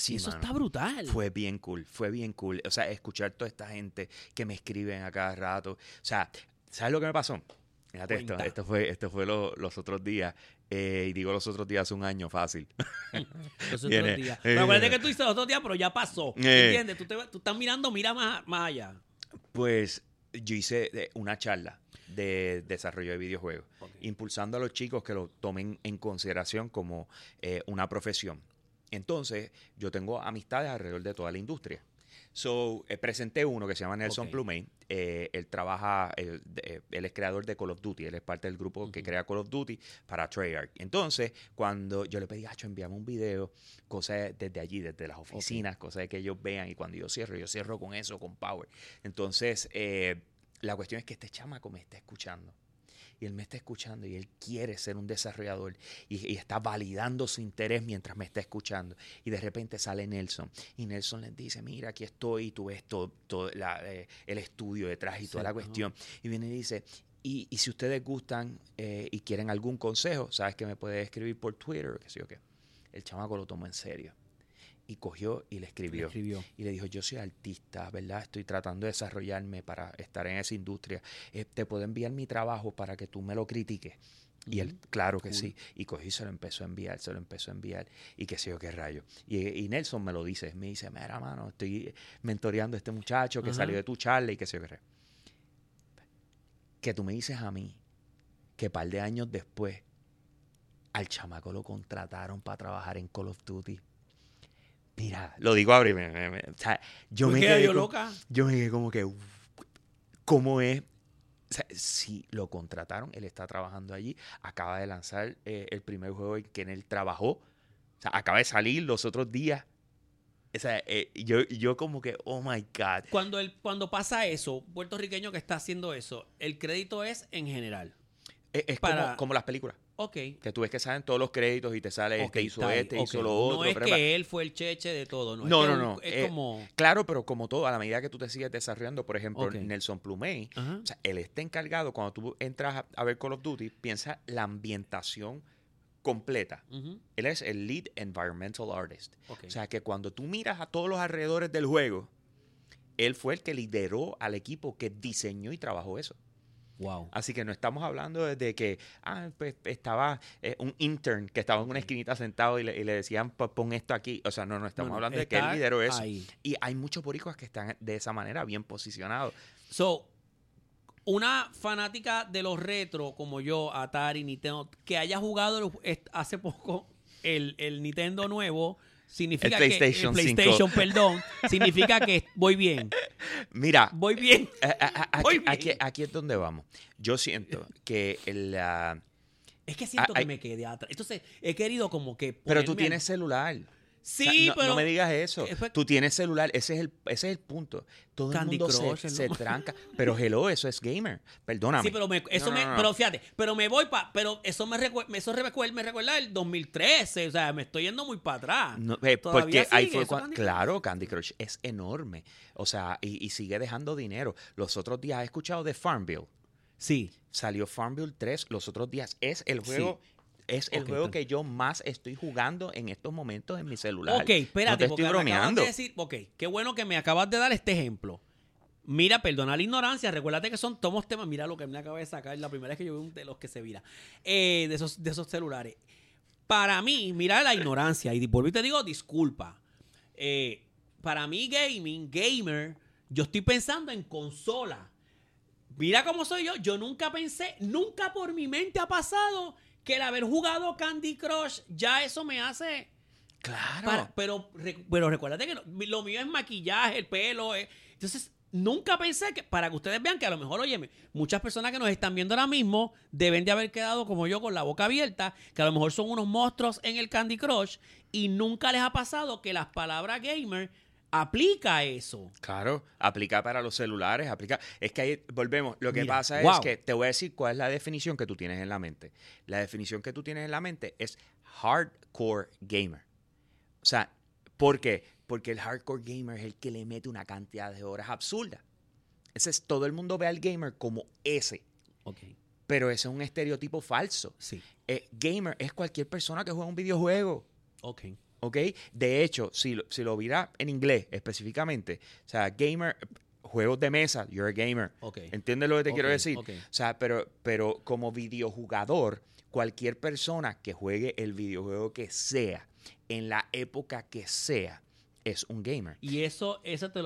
Sí, Eso mano. está brutal. Fue bien cool. O sea, escuchar toda esta gente que me escriben a cada rato. O sea, ¿sabes lo que me pasó? Fíjate esto, Cuenta. esto fue los otros días. Y digo los otros días, hace un año fácil. Los Viene, otros días. Pero acuérdate que tú dices los otros días, pero ya pasó. Eh. ¿Entiendes? Tú estás mirando, mira más allá. Pues yo hice una charla de desarrollo de videojuegos, Ok. impulsando a los chicos que lo tomen en consideración como una profesión. Entonces, yo tengo amistades alrededor de toda la industria. So, presenté uno que se llama Nelson Ok. Plumey. Él trabaja, él es creador de Call of Duty. Él es parte del grupo que crea Call of Duty para Treyarch. Entonces, cuando yo le pedí, envíame un video, cosas desde allí, desde las oficinas, cosas que ellos vean. Y cuando yo cierro con eso, con Power. Entonces, la cuestión es que este chamaco me está escuchando. Y él me está escuchando y él quiere ser un desarrollador y está validando su interés mientras me está escuchando. Y de repente sale Nelson y Nelson les dice, mira, aquí estoy y tú ves todo el estudio detrás y toda la cuestión. Y viene y dice, y si ustedes gustan y quieren algún consejo, sabes que me puedes escribir por Twitter, qué sé yo qué. El chamaco lo tomó en serio. Y cogió y le escribió. Y le dijo, yo soy artista, ¿verdad? Estoy tratando de desarrollarme para estar en esa industria. Te puedo enviar mi trabajo para que tú me lo critiques. Y él, claro que sí. Y cogió y se lo empezó a enviar. Y qué sé yo qué rayo. Y Nelson me lo dice. Me dice, mira, mano, estoy mentoreando a este muchacho que salió de tu charla y qué sé yo qué rayo. Que tú me dices a mí que un par de años después al chamaco lo contrataron para trabajar en Call of Duty. Mira, lo digo ahora y o sea, yo me quedé loca. Yo me quedé como que, ¿cómo es? O sea, si lo contrataron, él está trabajando allí, acaba de lanzar el primer juego en que él trabajó, o sea, acaba de salir los otros días. O sea, yo como que, oh my God. Cuando pasa eso, puertorriqueño que está haciendo eso, el crédito es en general. Es como las películas. Ok. Que tú ves que salen todos los créditos y te sale hizo hizo lo otro. No es que él fue el cheche de todo, ¿no? No. Es como... Claro, pero como todo, a la medida que tú te sigues desarrollando, por ejemplo, Ok. Nelson Plumey, Ajá. o sea, él está encargado, cuando tú entras a ver Call of Duty, piensa la ambientación completa. Ujú. Él es el lead environmental artist. Ok. O sea, que cuando tú miras a todos los alrededores del juego, él fue el que lideró al equipo que diseñó y trabajó eso. Wow. Así que no estamos hablando de que pues estaba un intern que estaba en una esquinita sentado y le decían, pon esto aquí. O sea, no estamos hablando de que él lideró eso. Ahí. Y hay muchos boricuas que están de esa manera bien posicionados. So, una fanática de los retro como yo, Atari, Nintendo, que haya jugado hace poco el Nintendo nuevo, significa El PlayStation que... El PlayStation, 5. perdón. Significa que voy bien. Mira, Voy bien. Voy bien. aquí es donde vamos. Yo siento que Es que siento que me quedé atrás. Entonces, he querido como que... Pero tú tienes celular. Sí, o sea, pero... no me digas eso. Tú tienes celular. Ese es el punto. Todo Candy el mundo Crush, se tranca. Pero hello, eso es gamer. Perdóname. Sí, pero pero fíjate, pero me voy pero eso me recuerda el 2013, o sea, me estoy yendo muy para atrás. No, Todavía porque ahí sigue fue eso, Candy Crush. claro, Candy Crush es enorme. O sea, y sigue dejando dinero. Los otros días, ¿has escuchado de Farmville? Sí. Salió Farmville 3 los otros días. Es el juego... Sí. Es el juego que yo más estoy jugando en estos momentos en mi celular. Ok, espérate, no te porque estoy bromeando. me acabas de decir, ok, qué bueno que me acabas de dar este ejemplo. Mira, perdona la ignorancia, recuérdate que son tomos temas. Mira lo que me acaba de sacar, la primera vez que yo vi un de los que se vira, de esos celulares. Para mí, mira la ignorancia, y vuelvo y te digo, disculpa. Para mí, gamer, yo estoy pensando en consola. Mira cómo soy yo nunca por mi mente ha pasado que el haber jugado Candy Crush, ya eso me hace... Claro. Pero recuérdate que lo mío es maquillaje, el pelo. Entonces, nunca pensé que, para que ustedes vean que a lo mejor, óyeme, muchas personas que nos están viendo ahora mismo deben de haber quedado como yo con la boca abierta, que a lo mejor son unos monstruos en el Candy Crush y nunca les ha pasado que las palabras gamer aplica eso. Claro, aplica para los celulares, aplica. Es que ahí volvemos. Lo que pasa es wow. que te voy a decir cuál es la definición que tú tienes en la mente. La definición que tú tienes en la mente es hardcore gamer. O sea, ¿por qué? Porque el hardcore gamer es el que le mete una cantidad de horas absurda. Todo el mundo ve al gamer como ese. Okay. Pero ese es un estereotipo falso. Sí. Gamer es cualquier persona que juega un videojuego. Ok. ¿ok? De hecho, si lo viera en inglés específicamente, o sea, gamer, juegos de mesa, you're a gamer. Okay. ¿Entiendes lo que te quiero decir? Okay. O sea, pero como videojugador, cualquier persona que juegue el videojuego que sea, en la época que sea, es un gamer. Y eso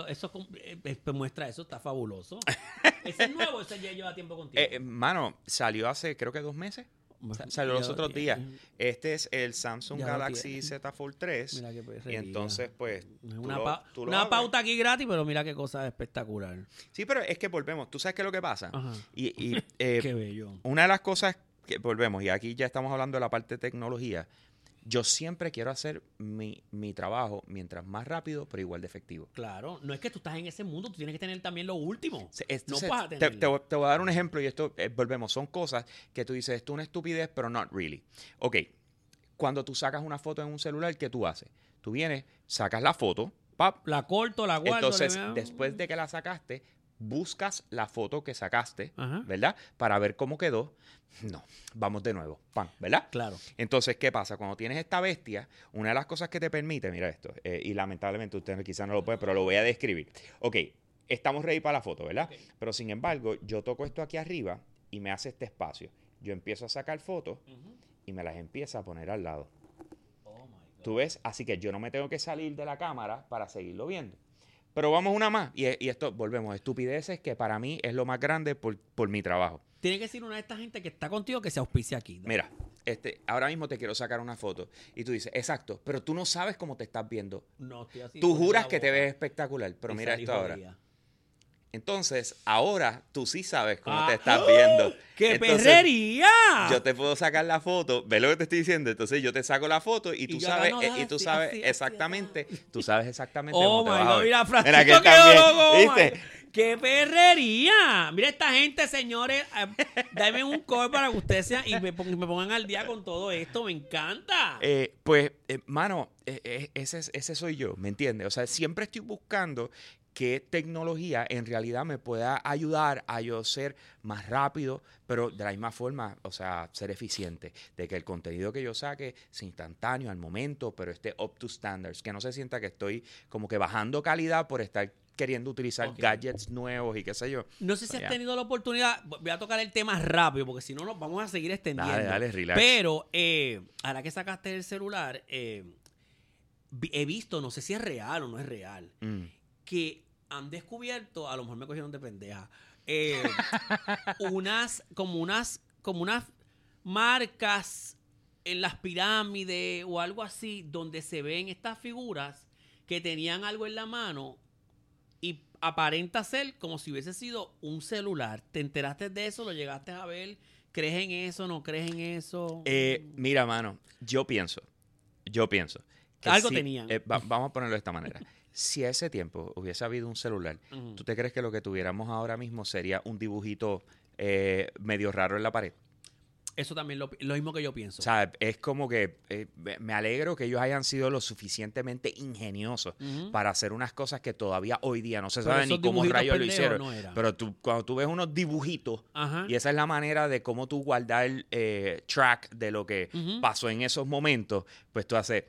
muestra eso, está fabuloso. ¿Ese es nuevo? ¿Ese ya lleva tiempo contigo? Mano, salió hace creo que 2 meses. Salió los otros días. Este es el Samsung Galaxy Z Fold 3. Mira qué perrería. Y entonces, pues, una pauta aquí gratis, pero mira qué cosa espectacular. Sí, pero es que volvemos. ¿Tú sabes qué es lo que pasa? Ajá. Qué bello. Una de las cosas que volvemos, y aquí ya estamos hablando de la parte de tecnología, yo siempre quiero hacer mi trabajo mientras más rápido, pero igual de efectivo. Claro, no es que tú estás en ese mundo, tú tienes que tener también lo último. No vas a tener. Te voy a dar un ejemplo y esto, volvemos, son cosas que tú dices, esto es una estupidez, pero not really. Ok, cuando tú sacas una foto en un celular, ¿qué tú haces? Tú vienes, sacas la foto, ¡pap! La corto, la guardo. Entonces, después de que la sacaste, buscas la foto que sacaste, Ajá. ¿verdad? Para ver cómo quedó. No, vamos de nuevo, ¡pam! ¿Verdad? Claro. Entonces, ¿qué pasa? Cuando tienes esta bestia, una de las cosas que te permite, mira esto, y lamentablemente usted quizás no lo puede, pero lo voy a describir. Ok, estamos ready para la foto, ¿verdad? Okay. Pero sin embargo, yo toco esto aquí arriba y me hace este espacio. Yo empiezo a sacar fotos y me las empiezo a poner al lado. Oh my God. ¿Tú ves? Así que yo no me tengo que salir de la cámara para seguirlo viendo. Pero vamos una más. Y esto, volvemos, estupideces que para mí es lo más grande por mi trabajo. Tiene que ser una de esta gente que está contigo que se auspicia aquí. ¿No? Mira, ahora mismo te quiero sacar una foto. Y tú dices, exacto, pero tú no sabes cómo te estás viendo. No, estoy así. Tú juras que te ves espectacular, pero mira esto ahora. Entonces, ahora tú sí sabes cómo te estás viendo. ¡Qué Entonces, perrería! Yo te puedo sacar la foto, ¿ves lo que te estoy diciendo? Entonces yo te saco la foto y tú sabes, exactamente, tú sabes exactamente cómo te vas a ver. Mira, Francisco quedó loco, ¿viste? ¡Qué perrería! Mira esta gente, señores, dame un call para que ustedes sean y me pongan al día con todo esto, me encanta. Mano, ese soy yo, ¿me entiendes? O sea, siempre estoy buscando qué tecnología en realidad me pueda ayudar a yo ser más rápido, pero de la misma forma, o sea, ser eficiente. De que el contenido que yo saque sea instantáneo al momento, pero esté up to standards. Que no se sienta que estoy como que bajando calidad por estar queriendo utilizar gadgets nuevos y qué sé yo. No sé si has tenido la oportunidad, voy a tocar el tema rápido, porque si no nos vamos a seguir extendiendo. Dale, relax. Pero, ahora que sacaste el celular, he visto, no sé si es real o no es real, que han descubierto, a lo mejor me cogieron de pendeja, unas marcas en las pirámides o algo así, donde se ven estas figuras que tenían algo en la mano y aparenta ser como si hubiese sido un celular. ¿Te enteraste de eso? ¿Lo llegaste a ver? ¿Crees en eso? ¿No crees en eso? Mira, mano, yo pienso que algo tenían. Vamos a ponerlo de esta manera. Si a ese tiempo hubiese habido un celular, ¿tú te crees que lo que tuviéramos ahora mismo sería un dibujito medio raro en la pared? Eso también lo mismo que yo pienso. O sea, es como que me alegro que ellos hayan sido lo suficientemente ingeniosos para hacer unas cosas que todavía hoy día no se sabe ni cómo rayos lo hicieron. No, pero cuando tú ves unos dibujitos, y esa es la manera de cómo tú guardar track de lo que pasó en esos momentos, pues tú haces...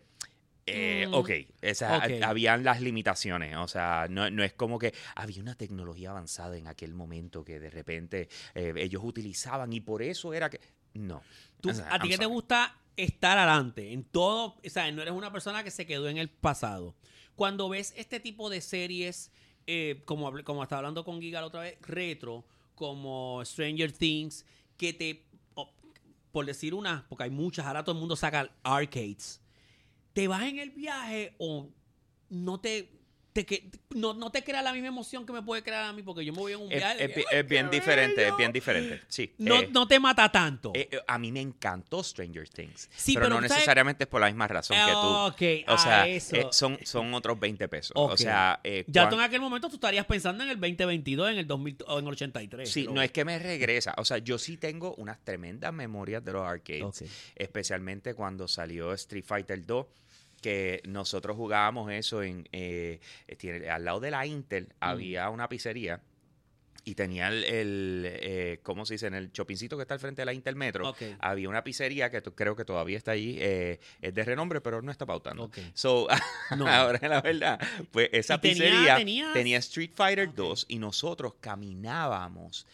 habían las limitaciones, o sea, no es como que había una tecnología avanzada en aquel momento que de repente ellos utilizaban y por eso era que... No. ¿A ti qué te gusta estar adelante? En todo, o sea, no eres una persona que se quedó en el pasado. Cuando ves este tipo de series, como estaba hablando con Giga la otra vez, retro, como Stranger Things, que por decir una, porque hay muchas, ahora todo el mundo saca arcades. ¿Te vas en el viaje o no te crea la misma emoción que me puede crear a mí? Porque yo me voy en un viaje. Es bien diferente, sí. No te mata tanto. A mí me encantó Stranger Things. Sí, pero no necesariamente es por la misma razón que tú. O sea, son otros 20 pesos. Okay. O sea, ya tú en aquel momento tú estarías pensando en el 2022, en el 2000, o en el 83. Sí, no es que me regresa. O sea, yo sí tengo unas tremendas memorias de los arcades. Especialmente cuando salió Street Fighter 2. Que nosotros jugábamos eso al lado de la Intel había una pizzería y tenía ¿cómo se dice? En el shoppingcito que está al frente de la Intermetro, Ok. había una pizzería que creo que todavía está allí, es de renombre, pero no está pautando. Ok. So, No. ahora la verdad, pues esa Y pizzería tenías- tenía Street Fighter Ok. 2 y nosotros caminábamos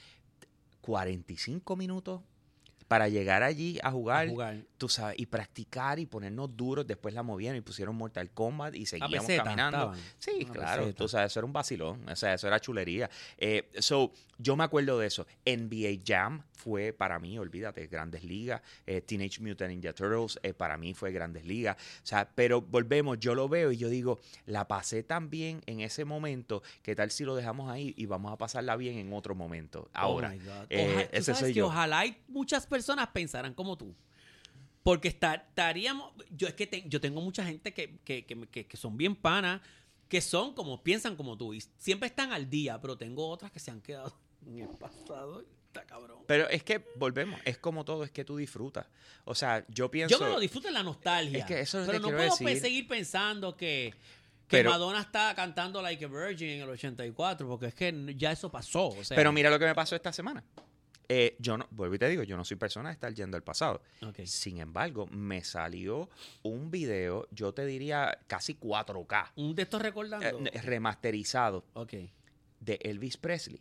45 minutos para llegar allí a A jugar, jugar. tú sabes, y practicar y ponernos duros. Después la movieron y pusieron Mortal Kombat y A seguíamos peseta caminando. estaban. Sí, Una claro, peseta. tú sabes, eso era un vacilón, o sea, eso era chulería. Yo me acuerdo de eso. NBA Jam fue para mí, olvídate, Grandes Ligas. Teenage Mutant Ninja Turtles para mí fue Grandes Ligas. O sea, pero volvemos, yo lo veo y yo digo, la pasé tan bien en ese momento, ¿qué tal si lo dejamos ahí y vamos a pasarla bien en otro momento? Ahora, Oh my God. Tú ese sabes soy que yo. ojalá y muchas personas pensaran como tú. Porque estaríamos. Yo tengo mucha gente que son bien panas, que son como, piensan como tú. Y siempre están al día, pero tengo otras que se han quedado en el pasado. Está cabrón. Pero es que volvemos, es como todo, es que tú disfrutas. O sea, yo Yo pienso. me lo disfruto en la nostalgia. Es que eso es lo pero que no quiero puedo decir. seguir pensando que Pero- Madonna está cantando Like a Virgin en el 84, porque es que ya eso pasó. O sea, Pero mira lo que me pasó esta semana. Yo no, vuelvo y te digo, yo no soy persona de estar yendo al pasado. ok. Sin embargo, me salió un video, yo te diría casi 4K, Un de estos recordando. remasterizado Ok. de Elvis Presley.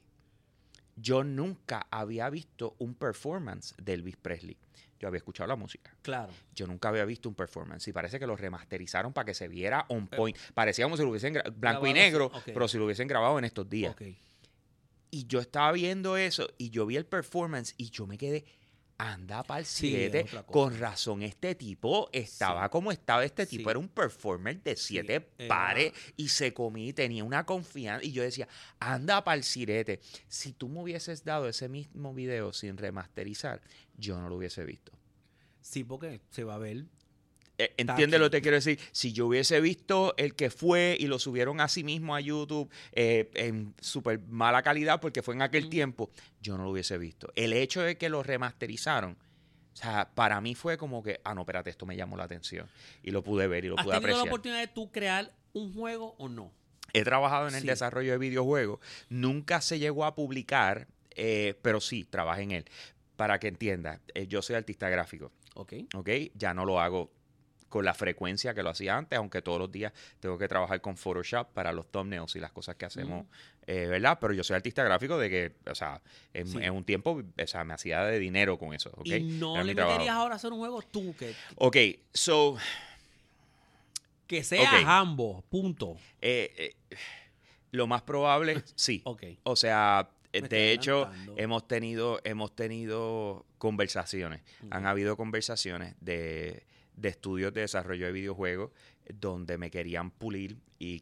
Yo nunca había visto un performance de Elvis Presley. Yo había escuchado la música. Claro. Yo nunca había visto un performance y parece que lo remasterizaron para que se viera on point. Parecía como si lo hubiesen blanco Grabado y negro, así, ok. pero si lo hubiesen grabado en estos días. Ok. Y yo estaba viendo eso y yo vi el performance y yo me quedé, anda pa'l Sí, siete. es otra cosa. Con razón, este tipo estaba como estaba. Este tipo Sí. era un performer de 7 era- pares y se comía y tenía una confianza. Y yo decía, anda pa'l sirete. Si tú me hubieses dado ese mismo video sin remasterizar, yo no lo hubiese visto. Sí, porque se va a ver. ¿Entiendes lo que aquí. te quiero decir? Si yo hubiese visto el que fue y lo subieron a sí mismo a YouTube en súper mala calidad porque fue en aquel tiempo, yo no lo hubiese visto. El hecho de que lo remasterizaron, o sea, para mí fue como que, no, espérate, esto me llamó la atención. Y lo pude ver y lo ¿Has pude tenido la apreciar. oportunidad de tú crear un juego o no? He trabajado en el Sí. desarrollo de videojuegos. Nunca se llegó a publicar, pero sí, trabajé en él. Para que entiendas, yo soy artista gráfico, Ok. ¿ok? Ya no lo hago con la frecuencia que lo hacía antes, aunque todos los días tengo que trabajar con Photoshop para los thumbnails y las cosas que hacemos, ¿verdad? Pero yo soy artista gráfico de que, o sea, Sí. en un tiempo, o sea, me hacía de dinero con eso, ¿ok? Y no Era le mi trabajo. meterías ahora a hacer un juego tú Ok, so, que sea Ok. Hambo, punto. lo más probable, sí. Ok. O sea, Me estoy de hecho, adelantando. hemos tenido conversaciones. Han habido conversaciones de estudios de desarrollo de videojuegos donde me querían pulir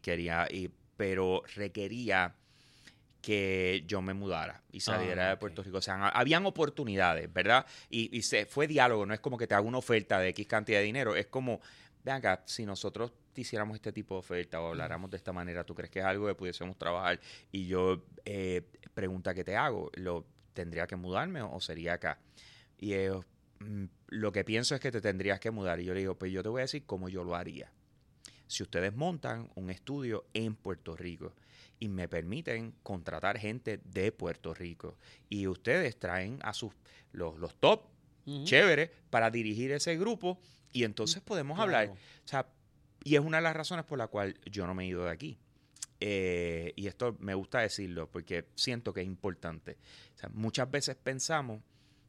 pero requería que yo me mudara y saliera de ok. Puerto Rico. O sea, habían oportunidades, ¿verdad? Y fue diálogo, no es como que te haga una oferta de X cantidad de dinero, es como, ven acá, si nosotros te hiciéramos este tipo de oferta o habláramos de esta manera, ¿tú crees que es algo que pudiésemos trabajar? Y yo, pregunta que te hago, ¿tendría que mudarme o sería acá? Y ellos, lo que pienso es que te tendrías que mudar. Y yo le digo, pues yo te voy a decir cómo yo lo haría. Si ustedes montan un estudio en Puerto Rico y me permiten contratar gente de Puerto Rico y ustedes traen a los top, Ujú. chévere, para dirigir ese grupo y entonces podemos Claro. hablar. O sea, y es una de las razones por la cual yo no me he ido de aquí. Y esto me gusta decirlo porque siento que es importante. O sea, muchas veces pensamos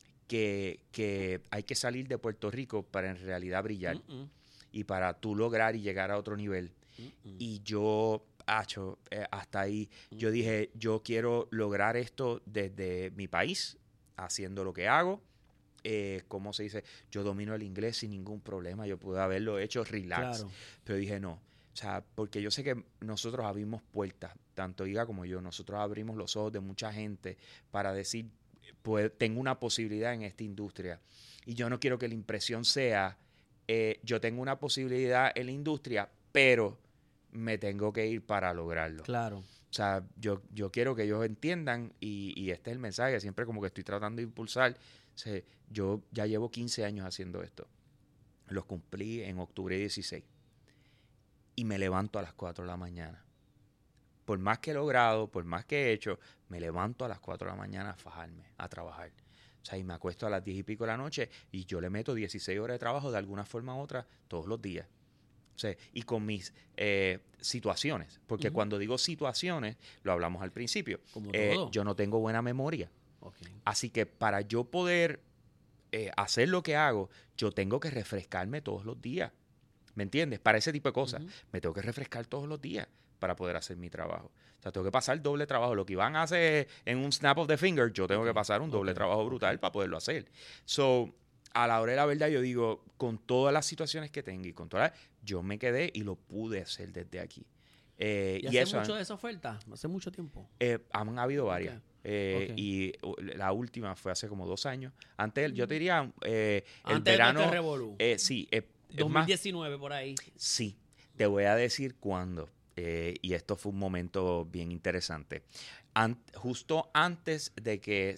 que hay que salir de Puerto Rico para en realidad brillar Mm-mm. y para tú lograr y llegar a otro nivel. Mm-mm. Y yo, hasta ahí, yo dije, yo quiero lograr esto desde mi país, haciendo lo que hago. ¿Cómo se dice? Yo domino el inglés sin ningún problema, yo pude haberlo hecho relax. Claro. Pero dije, no. O sea, porque yo sé que nosotros abrimos puertas, tanto Iga como yo, nosotros abrimos los ojos de mucha gente para decir, pues tengo una posibilidad en esta industria. Y yo no quiero que la impresión sea, yo tengo una posibilidad en la industria, pero me tengo que ir para lograrlo. Claro. O sea, yo quiero que ellos entiendan, y este es el mensaje, siempre como que estoy tratando de impulsar. O sea, yo ya llevo 15 años haciendo esto. Los cumplí en octubre 16. Y me levanto a las 4 de la mañana. por más que he logrado, por más que he hecho, me levanto a las 4 de la mañana a fajarme, a trabajar. O sea, y me acuesto a las 10 y pico de la noche y yo le meto 16 horas de trabajo de alguna forma u otra todos los días. O sea, y con mis situaciones, porque cuando digo situaciones, lo hablamos al principio, Como todo. yo no tengo buena memoria. Okay. Así que para yo poder hacer lo que hago, yo tengo que refrescarme todos los días. ¿Me entiendes? Para ese tipo de cosas. Me tengo que refrescar todos los días para poder hacer mi trabajo. O sea, tengo que pasar doble trabajo. Lo que iban a hacer en un snap of the finger, yo tengo que pasar un doble trabajo brutal para poderlo hacer. So, a la hora de la verdad, yo digo, con todas las situaciones que tengo y con todas yo me quedé y lo pude hacer desde aquí. ¿Y hace eso, mucho de esa oferta? ¿Hace mucho tiempo? han habido varias. Ok. Y la última fue hace como 2 años. Antes, yo te diría, el Antes verano. de este revolú. Sí, es más, 2019 por ahí. sí, te voy a decir cuándo. Y esto fue un momento bien interesante. Justo antes de que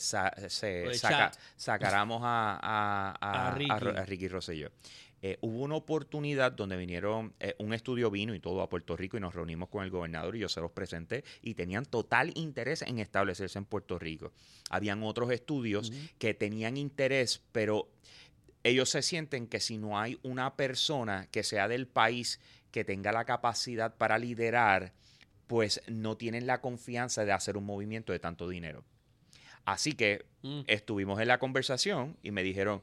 sacáramos A Ricky. a Ricky Rosselló. Hubo una oportunidad donde vinieron, un estudio vino y todo a Puerto Rico y nos reunimos con el gobernador y yo se los presenté y tenían total interés en establecerse en Puerto Rico. Habían otros estudios que tenían interés, pero ellos se sienten que si no hay una persona que sea del país que tenga la capacidad para liderar, pues no tienen la confianza de hacer un movimiento de tanto dinero. Así que estuvimos en la conversación y me dijeron,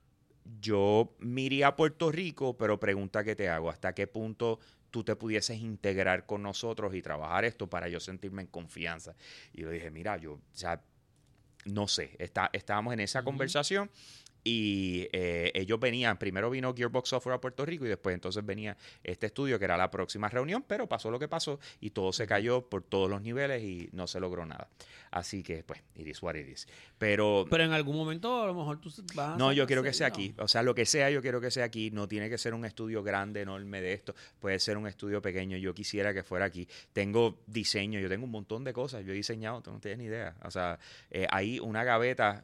yo me iría a Puerto Rico, pero pregunta que te hago, ¿hasta qué punto tú te pudieses integrar con nosotros y trabajar esto para yo sentirme en confianza? Y yo dije, mira, yo, o sea, no sé, estábamos en esa conversación y ellos venían, primero vino Gearbox Software a Puerto Rico y después entonces venía este estudio que era la próxima reunión, pero pasó lo que pasó y todo se cayó por todos los niveles y no se logró nada. Así que, pues, it is what it is. Pero en algún momento a lo mejor tú vas a... no, yo quiero que sea aquí. O sea, lo que sea, yo quiero que sea aquí. No tiene que ser un estudio grande, enorme de esto. Puede ser un estudio pequeño. Yo quisiera que fuera aquí. Tengo diseño, yo tengo un montón de cosas. Yo he diseñado, tú no tienes ni idea. O sea, hay una gaveta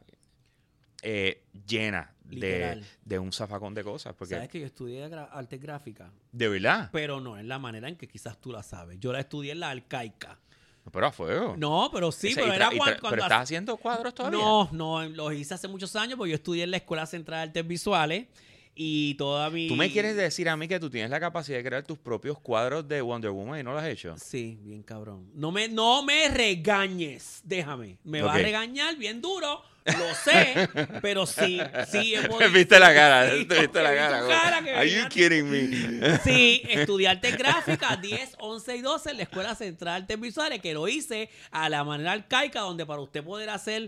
llena de un zafacón de cosas. Porque, Sabes que yo estudié arte gráfica, ¿de verdad? pero no en la manera en que quizás tú la sabes. Yo la estudié en la arcaica. Pero a fuego. No, pero sí, Ese- pero y era tra- y cuando... tra- ¿Pero estás haciendo cuadros todavía? No, los hice hace muchos años porque yo estudié en la Escuela Central de Artes Visuales y toda mi... ¿Tú me quieres decir a mí que tú tienes la capacidad de crear tus propios cuadros de Wonder Woman y no lo has hecho? Sí, bien cabrón. No me regañes, déjame. Me va a Ok. regañar bien duro, lo sé, pero sí he podido. Viste la cara, Sí, viste la vi tu cara. cara que Are you venía- kidding me? Sí, estudié artes gráficas 10, 11 y 12 en la Escuela Central de Artes Visuales, que lo hice a la manera arcaica, donde para usted poder hacer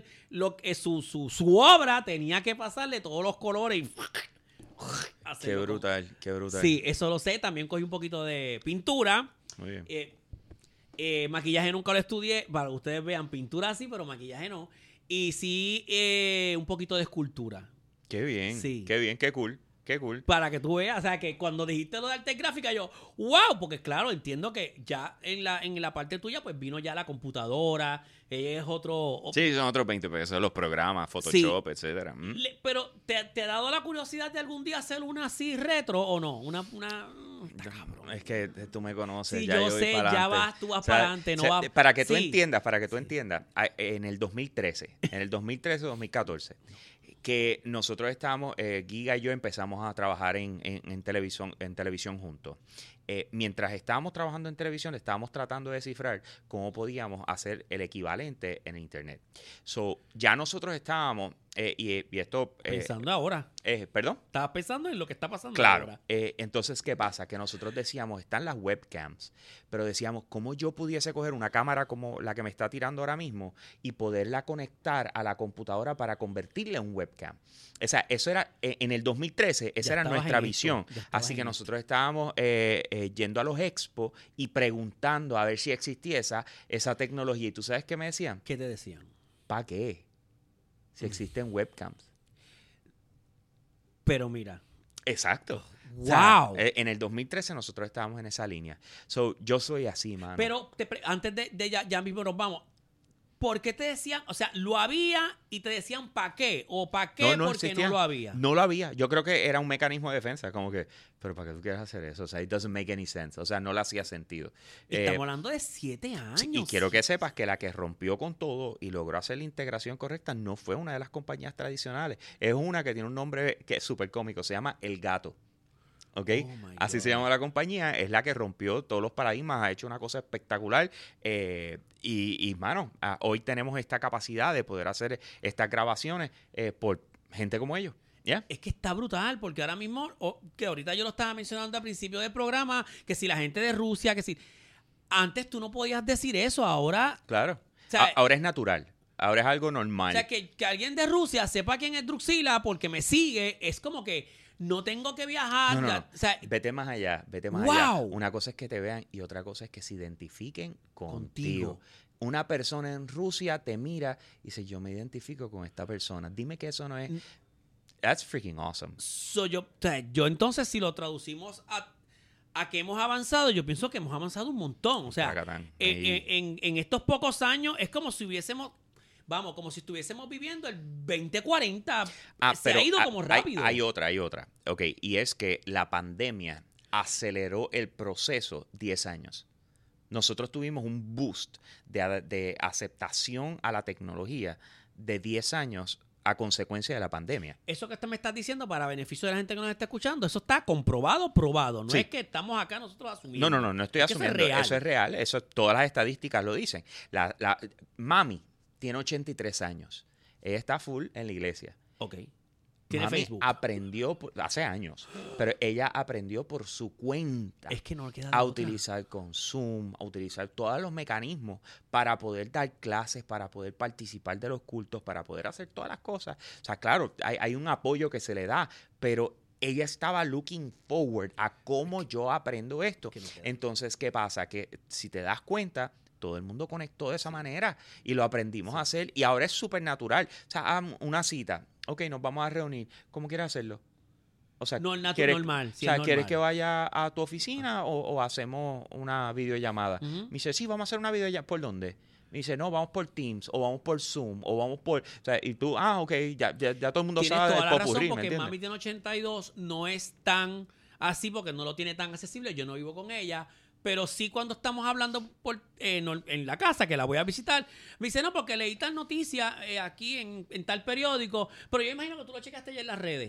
su obra tenía que pasarle todos los colores y Qué hacerlo con- brutal, qué brutal. Sí, eso lo sé. También cogí un poquito de pintura. Muy bien. Maquillaje nunca lo estudié. Para que ustedes vean, pintura sí, pero maquillaje no. Y sí, un poquito de escultura. Qué bien, Sí. qué bien, qué cool, qué cool. Para que tú veas, o sea, que cuando dijiste lo de arte gráfica, yo, wow, porque claro, entiendo que ya en la parte tuya, pues vino ya la computadora, es otro... Sí, son otros 20 pesos, los programas, Photoshop, etcétera. Pero, ¿te ha dado la curiosidad de algún día hacer una así retro o no? Está cabrón. Es que tú me conoces, Sí, ya yo voy sé, para ya adelante. tú vas para adelante, no vas... Para que tú Sí. entiendas, en el 2013-2014, que nosotros estábamos, Giga y yo empezamos a trabajar en televisión juntos. Mientras estábamos trabajando en televisión, estábamos tratando de descifrar cómo podíamos hacer el equivalente en Internet. So, ya nosotros estábamos, y esto... Pensando ahora. ¿Perdón? Estabas pensando en lo que está pasando Claro. ahora. Entonces, ¿qué pasa? Que nosotros decíamos, están las webcams, pero decíamos, ¿cómo yo pudiese coger una cámara como la que me está tirando ahora mismo y poderla conectar a la computadora para convertirla en un webcam? O sea, eso era, en el 2013, esa Ya era estabas nuestra en esto, visión. ya estabas Así que en nosotros estábamos yendo a los expos y preguntando a ver si existía esa tecnología. ¿Y tú sabes qué me decían? ¿Qué te decían? ¿Para qué? Si existen webcams. Pero mira. Exacto. ¡Wow! O sea, en el 2013 nosotros estábamos en esa línea. So, yo soy así, mano. Pero antes de ya mismo nos vamos. ¿por qué te decían? O sea, lo había y te decían ¿para qué? O ¿para qué? Porque existía. no lo había. No lo había. Yo creo que era un mecanismo de defensa, como que, pero ¿para qué tú quieres hacer eso? O sea, it doesn't make any sense. O sea, no le hacía sentido. Estamos hablando de 7 años. Sí, y quiero que sepas que la que rompió con todo y logró hacer la integración correcta no fue una de las compañías tradicionales. Es una que tiene un nombre que es súper cómico. Se llama El Gato. ¿Ok? Oh my Así God. se llama la compañía. Es la que rompió todos los paradigmas. Ha hecho una cosa espectacular. Mano, hoy tenemos esta capacidad de poder hacer estas grabaciones por gente como ellos. ¿Ya? Es que está brutal, porque ahora mismo, que ahorita yo lo estaba mencionando al principio del programa, que si la gente de Rusia, que si... Antes tú no podías decir eso, ahora... Claro. O sea, Ahora es natural. Ahora es algo normal. O sea, que alguien de Rusia sepa quién es Druxila porque me sigue, es como que no tengo que viajar. No. O sea, vete más allá, vete más ¡Wow! allá. Una cosa es que te vean y otra cosa es que se identifiquen contigo. Una persona en Rusia te mira y dice, yo me identifico con esta persona. Dime que eso no es... That's freaking awesome. Yo entonces, si lo traducimos a que hemos avanzado, yo pienso que hemos avanzado un montón. O sea, en estos pocos años es como si hubiésemos... Vamos, como si estuviésemos viviendo el 2040. Se ha ido como rápido. Hay otra. Ok, y es que la pandemia aceleró el proceso 10 años. Nosotros tuvimos un boost de aceptación a la tecnología de 10 años a consecuencia de la pandemia. Eso que me estás diciendo para beneficio de la gente que nos está escuchando, eso está probado. No Sí. es que estamos acá nosotros asumiendo. No estoy asumiendo. Eso es real. Todas las estadísticas lo dicen. Mami tiene 83 años. Ella está full en la iglesia. Ok. Tiene Mami Facebook. aprendió hace años, pero ella aprendió por su cuenta Es que no le queda a otra. utilizar con Zoom, a utilizar todos los mecanismos para poder dar clases, para poder participar de los cultos, para poder hacer todas las cosas. O sea, claro, hay un apoyo que se le da, pero ella estaba looking forward a cómo yo aprendo esto. Entonces, ¿qué pasa? Que si te das cuenta, todo el mundo conectó de esa manera y lo aprendimos a hacer y ahora es súper natural. O sea, una cita. Ok, nos vamos a reunir. ¿Cómo quieres hacerlo? O sea, normal. ¿quieres que vaya a tu oficina o hacemos una videollamada? Uh-huh. Me dice, sí, vamos a hacer una videollamada. ¿Por dónde? Me dice, no, vamos por Teams o vamos por Zoom o vamos por... O sea, y tú, ok, ya todo el mundo Tienes sabe toda del la popurrí, razón, ¿me porque entiendes? Mami tiene 82, no es tan así porque no lo tiene tan accesible. Yo no vivo con ella. Pero sí cuando estamos hablando en la casa, que la voy a visitar, me dice, no, porque leí tal noticia aquí en tal periódico, pero yo imagino que tú lo checaste ya en las redes.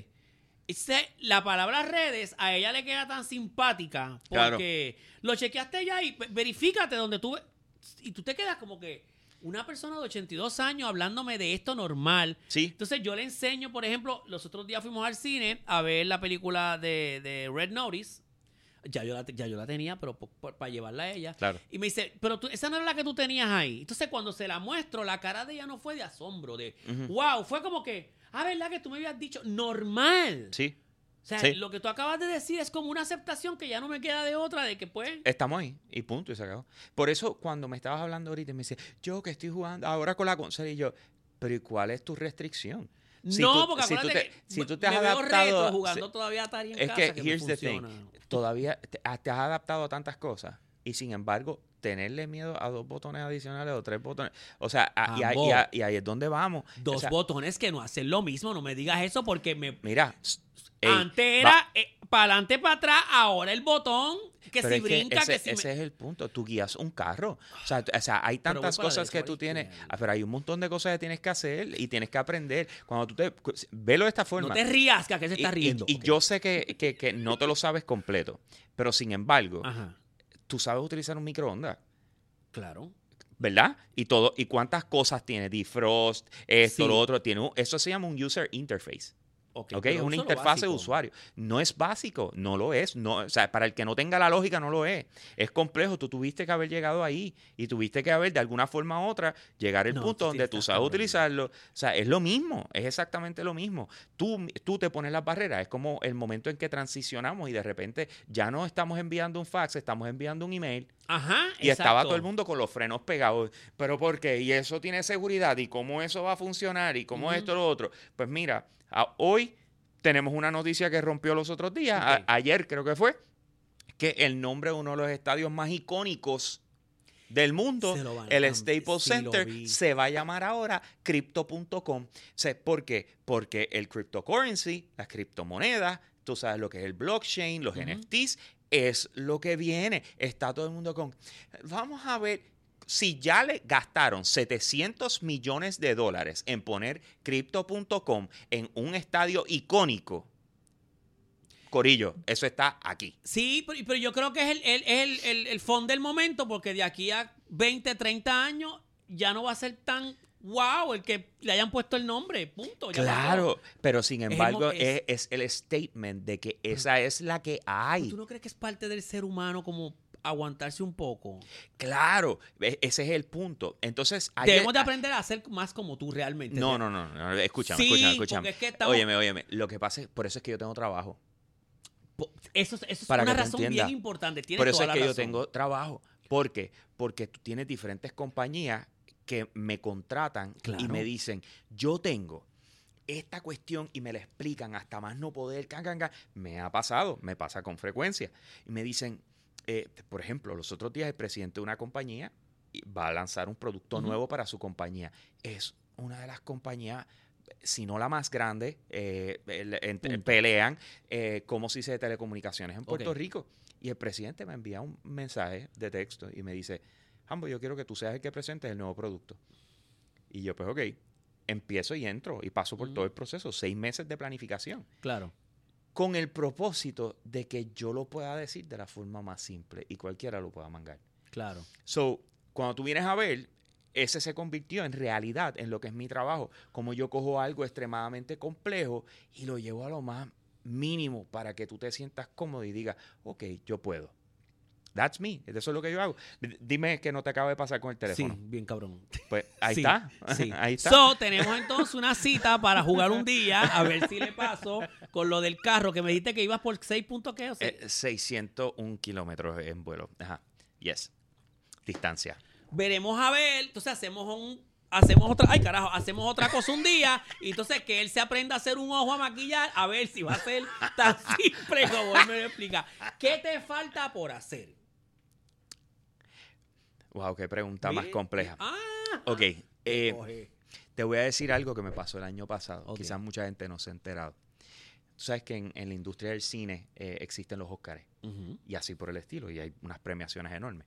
La palabra redes a ella le queda tan simpática porque lo chequeaste ya y verifícate donde tú... Y tú te quedas como que una persona de 82 años hablándome de esto normal. Sí. Entonces yo le enseño, por ejemplo, los otros días fuimos al cine a ver la película de Red Notice. Ya yo la tenía, pero para llevarla a ella. Claro. Y me dice, pero esa no era la que tú tenías ahí. Entonces, cuando se la muestro, la cara de ella no fue de asombro, de wow, fue como que, ¿verdad que tú me habías dicho? Normal. Sí. O sea, Sí. lo que tú acabas de decir es como una aceptación que ya no me queda de otra, de que pues... Estamos ahí y punto, y se acabó. Por eso, cuando me estabas hablando ahorita, me dice, yo que estoy jugando ahora con la consola, y yo, pero ¿y cuál es tu restricción? Porque acuérdate si tú que te has me veo adaptado retro jugando todavía Atari en es casa, que me here's the funciona. thing, todavía te has adaptado a tantas cosas y sin embargo tenerle miedo a 2 botones adicionales o 3 botones, o sea, y ahí es donde vamos. 2 o sea, botones que no hacen lo mismo, no me digas eso porque mira, antes era para adelante, para atrás, ahora el botón que pero si es brinca, ese es el punto. Tú guías un carro. O sea, hay Pero voy tantas para cosas la que tú tienes. izquierda. Pero hay un montón de cosas que tienes que hacer y tienes que aprender. Cuando tú velo de esta forma. No te rías, que se está riendo. Y yo sé que no te lo sabes completo. Pero sin embargo, Ajá, tú sabes utilizar un microondas. claro. ¿Verdad? Y todo. ¿Y cuántas cosas tiene? Defrost, esto, Sí. lo otro. Eso se llama un user interface. Ok, ¿Ok? pero Es una uso lo interfase de básico. usuario. No es básico, no lo es. No, o sea, para el que no tenga la lógica, no lo es. Es complejo. Tú tuviste que haber llegado ahí y tuviste que haber, de alguna forma u otra, llegar al No, punto sí, donde tú está sabes cabrón. utilizarlo. O sea, es lo mismo. Es exactamente lo mismo. Tú te pones las barreras. Es como el momento en que transicionamos y de repente ya no estamos enviando un fax, estamos enviando un email. Ajá, Y estaba exacto. todo el mundo con los frenos pegados. ¿Pero por qué? ¿Y eso tiene seguridad? ¿Y cómo eso va a funcionar? ¿Y cómo esto, lo otro? Pues mira, hoy tenemos una noticia que rompió los otros días. Ok. Ayer creo que fue, que el nombre de uno de los estadios más icónicos del mundo, Se lo van a el cambiar. Staples Sí, lo Center vi. se va a llamar ahora Crypto.com. ¿Por qué? Porque el cryptocurrency, las criptomonedas, tú sabes lo que es el blockchain, los Ujú. NFTs, es lo que viene. Está todo el mundo con... Vamos a ver, si ya le gastaron $700 millones en poner Crypto.com en un estadio icónico, Corillo, eso está aquí. Sí, pero yo creo que es el fondo del momento, porque de aquí a 20, 30 años ya no va a ser tan wow el que le hayan puesto el nombre, punto. Ya Claro, pero sin el mo- embargo es- es el statement de que esa es la que pasó. hay. ¿Tú no crees que es parte del ser humano como aguantarse un poco? Claro, ese es el punto. Entonces, Debemos de aprender a ser más como tú realmente. No, escúchame, Sí, escúchame. porque es que estamos... Óyeme, lo que pasa es, por eso es que yo tengo trabajo. Eso es Para una que tú razón bien entiendas. importante. Tienes Por eso toda es la que yo razón. tengo trabajo. ¿Por qué? Porque tú tienes diferentes compañías que me contratan Claro. y me dicen, yo tengo esta cuestión y me la explican hasta más no poder. Me ha pasado, me pasa con frecuencia. Y me dicen, por ejemplo, los otros días el presidente de una compañía va a lanzar un producto Ujú. nuevo para su compañía. Es una de las compañías, si no la más grande, Punto. pelean como si se de telecomunicaciones en Puerto Ok. Rico. Y el presidente me envía un mensaje de texto y me dice, Jambo, yo quiero que tú seas el que presentes el nuevo producto. Y yo, pues, ok, empiezo y entro y paso por todo el proceso, 6 meses de planificación, Claro. con el propósito de que yo lo pueda decir de la forma más simple y cualquiera lo pueda mangar. Claro. So, cuando tú vienes a ver, ese se convirtió en realidad en lo que es mi trabajo, como yo cojo algo extremadamente complejo y lo llevo a lo más mínimo para que tú te sientas cómodo y digas, ok, yo puedo. That's me. Eso es lo que yo hago. Dime que no te acaba de pasar con el teléfono. Sí, bien cabrón. Pues ahí Sí, está. sí. Ahí está. So, tenemos entonces una cita para jugar un día, a ver si le paso con lo del carro, que me dijiste que ibas por 6 puntos, ¿qué? O sea, 601 kilómetros en vuelo. Ajá. Yes. Distancia. veremos a ver, entonces hacemos otra cosa un día, y entonces que él se aprenda a hacer un ojo a maquillar, a ver si va a ser tan simple como él me lo explica. ¿Qué te falta por hacer? Wow, qué pregunta más Ve- compleja. Ah, Ok. coge. Te voy a decir algo que me pasó el año pasado. Ok. Quizás mucha gente no se ha enterado. Tú sabes que en la industria del cine existen los Óscares Ujú. y así por el estilo, y hay unas premiaciones enormes.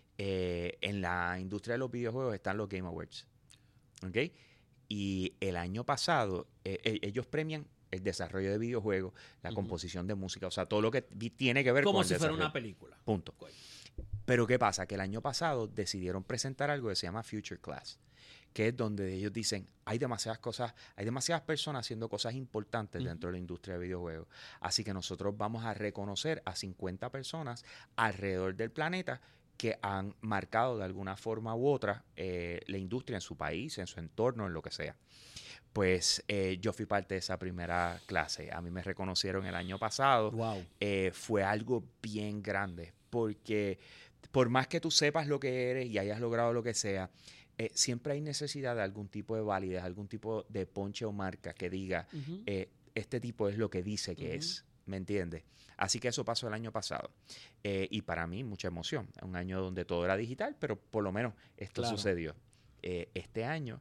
En la industria de los videojuegos están los Game Awards. ¿Ok? Y el año pasado ellos premian el desarrollo de videojuegos, la Ujú. composición de música, o sea, todo lo que tiene que ver Como con el si fuera desarrollo. una película. Punto. Coño. Pero ¿qué pasa? Que el año pasado decidieron presentar algo que se llama Future Class, que es donde ellos dicen, hay demasiadas cosas, hay demasiadas personas haciendo cosas importantes Ujú. dentro de la industria de videojuegos. Así que nosotros vamos a reconocer a 50 personas alrededor del planeta que han marcado de alguna forma u otra la industria en su país, en su entorno, en lo que sea. Pues yo fui parte de esa primera clase. A mí me reconocieron el año pasado. Wow. Fue algo bien grande, porque por más que tú sepas lo que eres y hayas logrado lo que sea, siempre hay necesidad de algún tipo de validez, algún tipo de ponche o marca que diga, Ujú. este tipo es lo que dice que Ujú. es, ¿me entiendes? Así que eso pasó el año pasado. Y para mí, mucha emoción. Un año donde todo era digital, pero por lo menos esto Claro. sucedió. Este año,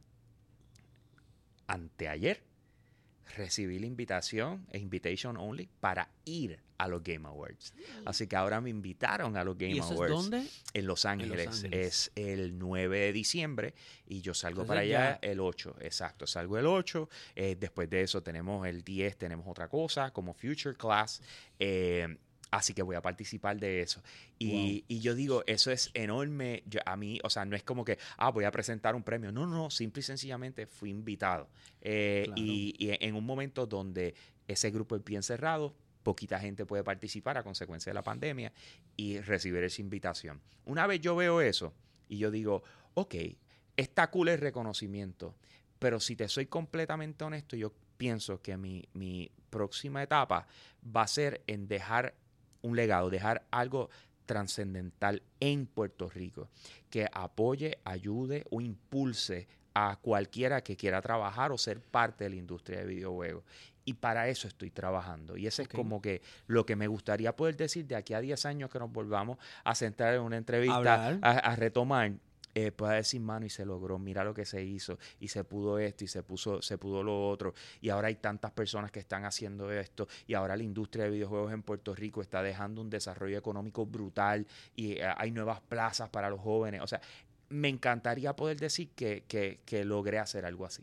anteayer, recibí la invitación, invitation only, para ir a los Game Awards. Así que ahora me invitaron a los Game ¿Y eso Awards. es dónde? En Los Ángeles. Ángeles. Es el 9 de diciembre y yo salgo Entonces para allá ya- el 8. Exacto, salgo el 8. Después de eso tenemos el 10, tenemos otra cosa como Future Class. Así que voy a participar de eso. Y yo digo, eso es enorme. A mí, o sea, no es como que, voy a presentar un premio. No, simple y sencillamente fui invitado. Claro. Y en un momento donde ese grupo es bien cerrado, poquita gente puede participar a consecuencia de la pandemia y recibir esa invitación. Una vez yo veo eso y yo digo, ok, está cool el reconocimiento, pero si te soy completamente honesto, yo pienso que mi próxima etapa va a ser en dejar un legado, dejar algo trascendental en Puerto Rico, que apoye, ayude o impulse a cualquiera que quiera trabajar o ser parte de la industria de videojuegos. Y para eso estoy trabajando. Y ese es Ok. como que lo que me gustaría poder decir de aquí a 10 años que nos volvamos a sentar en una entrevista, Hablar. a retomar. Pueda decir, mano, y se logró, mira lo que se hizo, y se pudo esto, y se pudo lo otro, y ahora hay tantas personas que están haciendo esto, y ahora la industria de videojuegos en Puerto Rico está dejando un desarrollo económico brutal, y hay nuevas plazas para los jóvenes. O sea, me encantaría poder decir que logré hacer algo así.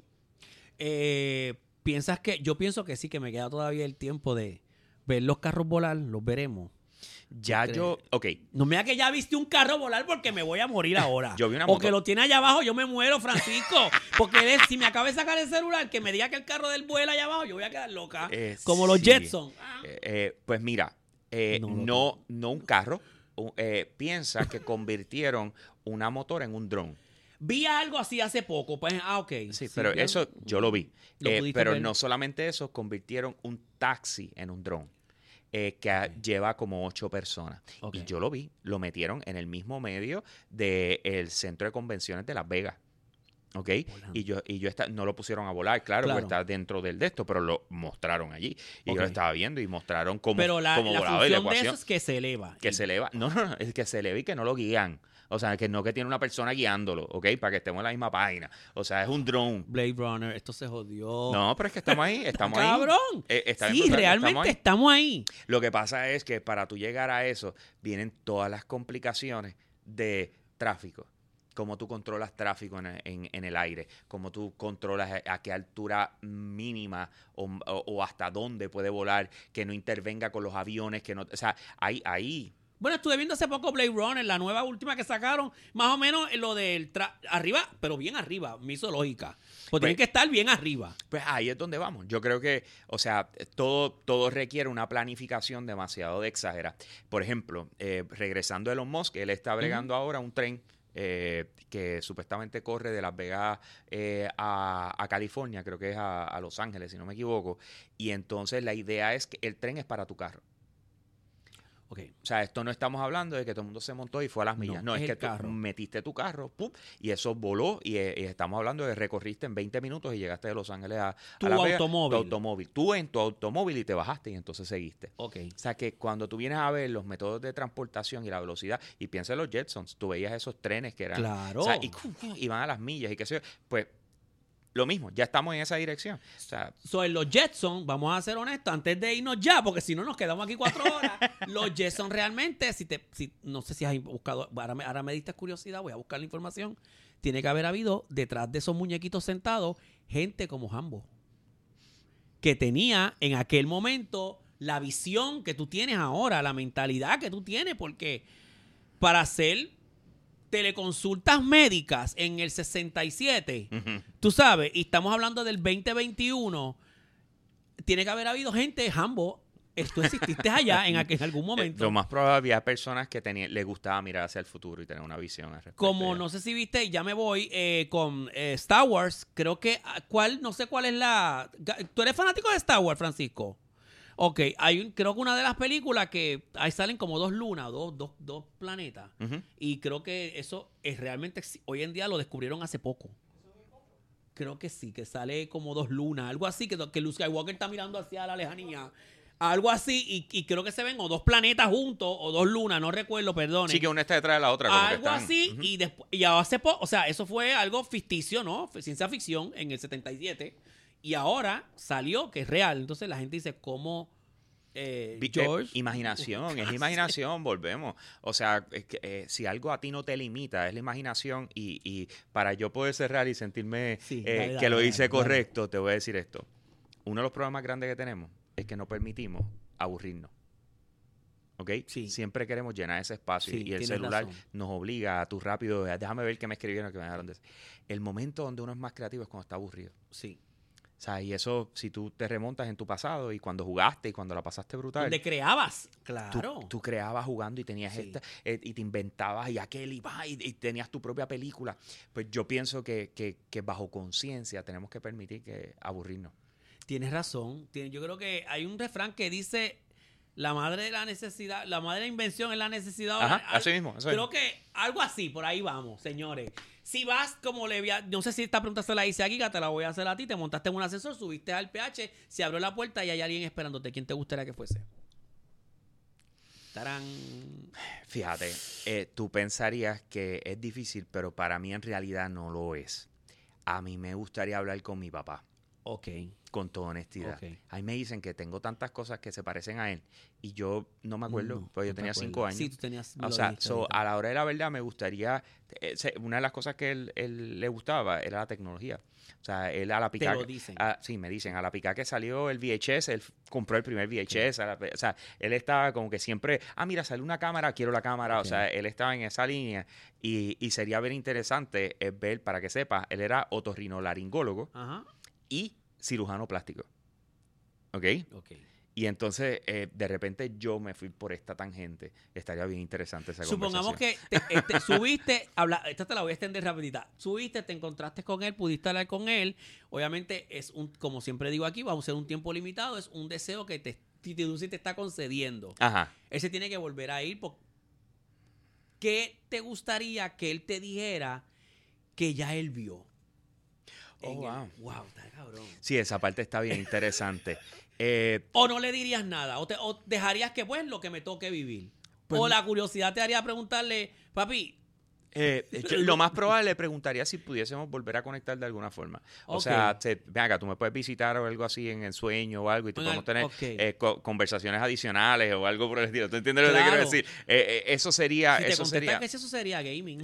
¿Piensas que? Yo pienso que sí, que me queda todavía el tiempo de ver los carros volar, los veremos. Ya yo, ok, No me digas que ya viste un carro volar porque me voy a morir ahora. Yo vi una O que moto. lo tiene allá abajo, yo me muero, Francisco. Porque si me acaba de sacar el celular, que me diga que el carro del vuela allá abajo, yo voy a quedar loca. Como los sí. Jetsons. Pues mira, No no un carro, piensa que convirtieron una motor en un dron. Vi algo así hace poco. Pues, ok. Sí, pero eso yo lo vi. ¿Lo pudiste Pero ver? no solamente eso, convirtieron un taxi en un dron. Que lleva como 8 personas. Ok. Y yo lo vi, lo metieron en el mismo medio del Centro de Convenciones de Las Vegas. ¿Ok? Volando. Y yo no lo pusieron a volar, claro, Claro. porque está dentro del de esto, pero lo mostraron allí. Y Ok. yo lo estaba viendo y mostraron cómo, Pero la cómo volaba y la función de ecuación. eso es que se eleva. Que se eleva. No, es que se eleva y que no lo guían. O sea, que no que tiene una persona guiándolo, ¿ok? Para que estemos en la misma página. O sea, es un drone. Blade Runner, esto se jodió. No, pero es que estamos ahí, estamos ahí. ¡Cabrón! Está bien Sí, brutal, realmente estamos ahí. Lo que pasa es que para tú llegar a eso, vienen todas las complicaciones de tráfico. Cómo tú controlas tráfico en el aire, cómo tú controlas a qué altura mínima o hasta dónde puede volar, que no intervenga con los aviones, que no, o sea, ahí. Bueno, estuve viendo hace poco Blade Runner, la nueva última que sacaron, más o menos lo del arriba, pero bien arriba, me hizo lógica. Pues tienen que estar bien arriba. Pues ahí es donde vamos. Yo creo que, o sea, todo requiere una planificación demasiado de exagerada. Por ejemplo, regresando a Elon Musk, él está bregando ahora un tren que supuestamente corre de Las Vegas a California, creo que es a Los Ángeles, si no me equivoco. Y entonces la idea es que el tren es para tu carro. Ok. O sea, esto no estamos hablando de que todo el mundo se montó y fue a las millas. No, es es que el tú carro. metiste tu carro, ¡pum! Y eso voló. Y estamos hablando de recorriste en 20 minutos y llegaste de Los Ángeles a Tu Las Vegas. automóvil. Tu automóvil. Tú en tu automóvil y te bajaste y entonces seguiste. Ok. O sea, que cuando tú vienes a ver los métodos de transportación y la velocidad, y piensa en los Jetsons, tú veías esos trenes que eran... Claro. O sea, y van a las millas y qué sé yo. Pues lo mismo, ya estamos en esa dirección. O sea, So, en los Jetsons, vamos a ser honestos, antes de irnos ya, porque si no nos quedamos aquí 4 horas, los Jetsons realmente, no sé si has buscado, ahora me diste curiosidad, voy a buscar la información, tiene que haber habido detrás de esos muñequitos sentados gente como Hambo, que tenía en aquel momento la visión que tú tienes ahora, la mentalidad que tú tienes, porque para hacer teleconsultas médicas en el 67, tú sabes, y estamos hablando del 2021, tiene que haber habido gente, Hambo, tú exististe allá en algún momento. lo más probable había personas que les gustaba mirar hacia el futuro y tener una visión al respecto. Como no sé si viste, ya me voy con Star Wars, creo que, no sé cuál es la... ¿Tú eres fanático de Star Wars, Francisco? Ok, creo que una de las películas que ahí salen como 2 lunas, dos planetas. Ujú. Y creo que eso es realmente, hoy en día lo descubrieron hace poco. Creo que sí, que sale como 2 lunas, algo así, que Luke Skywalker está mirando hacia la lejanía. Algo así, y creo que se ven o 2 planetas juntos o 2 lunas, no recuerdo, perdón. Sí, que una está detrás de la otra. Como que Algo están, así, ujú. y después, y hace poco, o sea, eso fue algo ficticio, ¿no? Fue ciencia ficción en el 77. Y ahora salió que es real. Entonces la gente dice, ¿cómo George? Imaginación, es imaginación, volvemos. O sea, es que, si algo a ti no te limita, es la imaginación. Y para yo poder cerrar y sentirme Sí, que lo hice correcto, te voy a decir esto. Uno de los problemas grandes que tenemos es que no permitimos aburrirnos. ¿Ok? Sí. Siempre queremos llenar ese espacio Sí, y el tienes celular razón. nos obliga a tú rápido, déjame ver qué me escribieron, que me dejaron de... El momento donde uno es más creativo es cuando está aburrido. Sí. O sea, y eso, si tú te remontas en tu pasado y cuando jugaste y cuando la pasaste brutal, Donde creabas. Claro. tú creabas jugando y tenías Sí. y te inventabas y aquel y tenías tu propia película. Pues yo pienso que bajo conciencia tenemos que permitir que aburrirnos. Tienes razón. Yo creo que hay un refrán que dice, La madre de la necesidad, la madre de la invención es la necesidad. Ajá, así mismo. Creo que algo así, por ahí vamos, señores. Si vas como no sé si esta pregunta se la hice a Giga, te la voy a hacer a ti. Te montaste en un ascensor, subiste al PH, se abrió la puerta y hay alguien esperándote. ¿Quién te gustaría que fuese? Tarán. Fíjate, tú pensarías que es difícil, pero para mí en realidad no lo es. A mí me gustaría hablar con mi papá. Ok. Con toda honestidad. Ok. Ahí me dicen que tengo tantas cosas que se parecen a él y yo no me acuerdo, No, pues yo no te tenía 5 acuerdas. años. Sí, tú tenías. O sea, a la hora de la verdad me gustaría, una de las cosas que él le gustaba era la tecnología. O sea, él a la Te picada. lo dicen. Sí, me dicen, a la picada que salió el VHS, él compró el primer VHS. O sea, él estaba como que siempre, mira, salió una cámara, quiero la cámara. Ok. O sea, él estaba en esa línea y sería bien interesante ver, para que sepas, él era otorrinolaringólogo Ajá. y cirujano plástico. ¿Ok? Ok. Y entonces, de repente, yo me fui por esta tangente. Estaría bien interesante esa Supongamos conversación. que subiste, esta te la voy a extender rapidita. Subiste, te encontraste con él, pudiste hablar con él. Obviamente, como siempre digo aquí, vamos a ser un tiempo limitado. Es un deseo que te está concediendo. Ajá. Él se tiene que volver a ir. ¿Qué te gustaría que él te dijera que ya él vio? Wow. Wow, está cabrón. Sí, esa parte está bien interesante. O no le dirías nada, o dejarías que pues lo que me toque vivir. Pues, o la curiosidad te haría preguntarle, papi. Lo más probable le preguntaría si pudiésemos volver a conectar de alguna forma. O sea, ven acá, tú me puedes visitar o algo así en el sueño o algo y podemos tener conversaciones adicionales o algo por el estilo. ¿Tú entiendes lo que quiero decir? Eso sería... Si te contestas que eso sería gaming.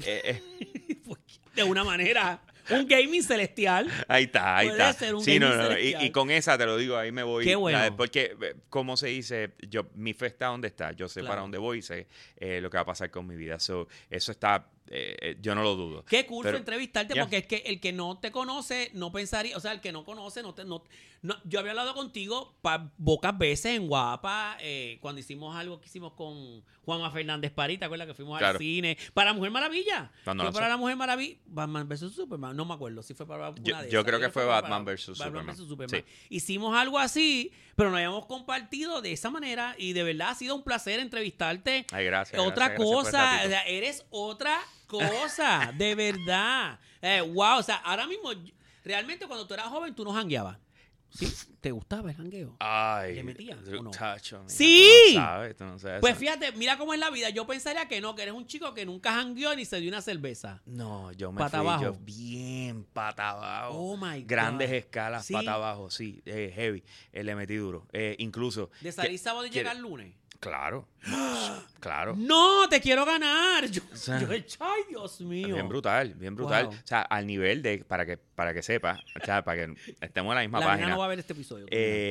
De una manera... Un gaming celestial. Ahí está. Puede ser un Sí, gaming no. celestial. Y con esa te lo digo, ahí me voy. Qué bueno. Porque, como se dice, mi fe está donde está. Yo sé Claro. para dónde voy y sé lo que va a pasar con mi vida. Eso está, yo no lo dudo. Qué cool fue Pero, entrevistarte, yeah. porque es que el que no te conoce no pensaría, o sea, el que no conoce, yo había hablado contigo pocas veces en Guapa, cuando hicimos algo que hicimos con Juanma Fernández París, ¿te acuerdas que fuimos Claro. al cine? Para Mujer Maravilla. Cuando Fue lanzó. para la Mujer Maravilla, Batman vs Superman, no me acuerdo si fue para una de Yo esas. creo que fue para Batman vs. Superman. Batman vs. Superman. Sí. Hicimos algo así, pero nos habíamos compartido de esa manera y de verdad ha sido un placer entrevistarte. Ay, gracias. Otra gracias por el cosa, ratito. o sea, eres otra cosa, de verdad. Wow, o sea, ahora mismo, realmente cuando tú eras joven, tú no jangueabas. ¿Sí? ¿Te gustaba el jangueo? Ay, ¿Le metías o no? Tacho, mija, ¡Sí! Tú no sabes Pues eso. fíjate, mira cómo es la vida. Yo pensaría que no, que eres un chico que nunca jangueó ni se dio una cerveza. No, yo me Pata fui abajo. yo bien pata abajo. Oh my God. Grandes escalas, ¿Sí? pata abajo, sí, heavy. Le metí duro. Incluso. De salir sábado y quiere- llegar lunes. Claro. Claro. ¡No! ¡Te quiero ganar! sea, ¡Ay, Dios mío! Bien brutal, bien brutal. Wow. O sea, al nivel de, para que sepa, o sea, para que estemos en la misma La nena página. no va a ver este episodio.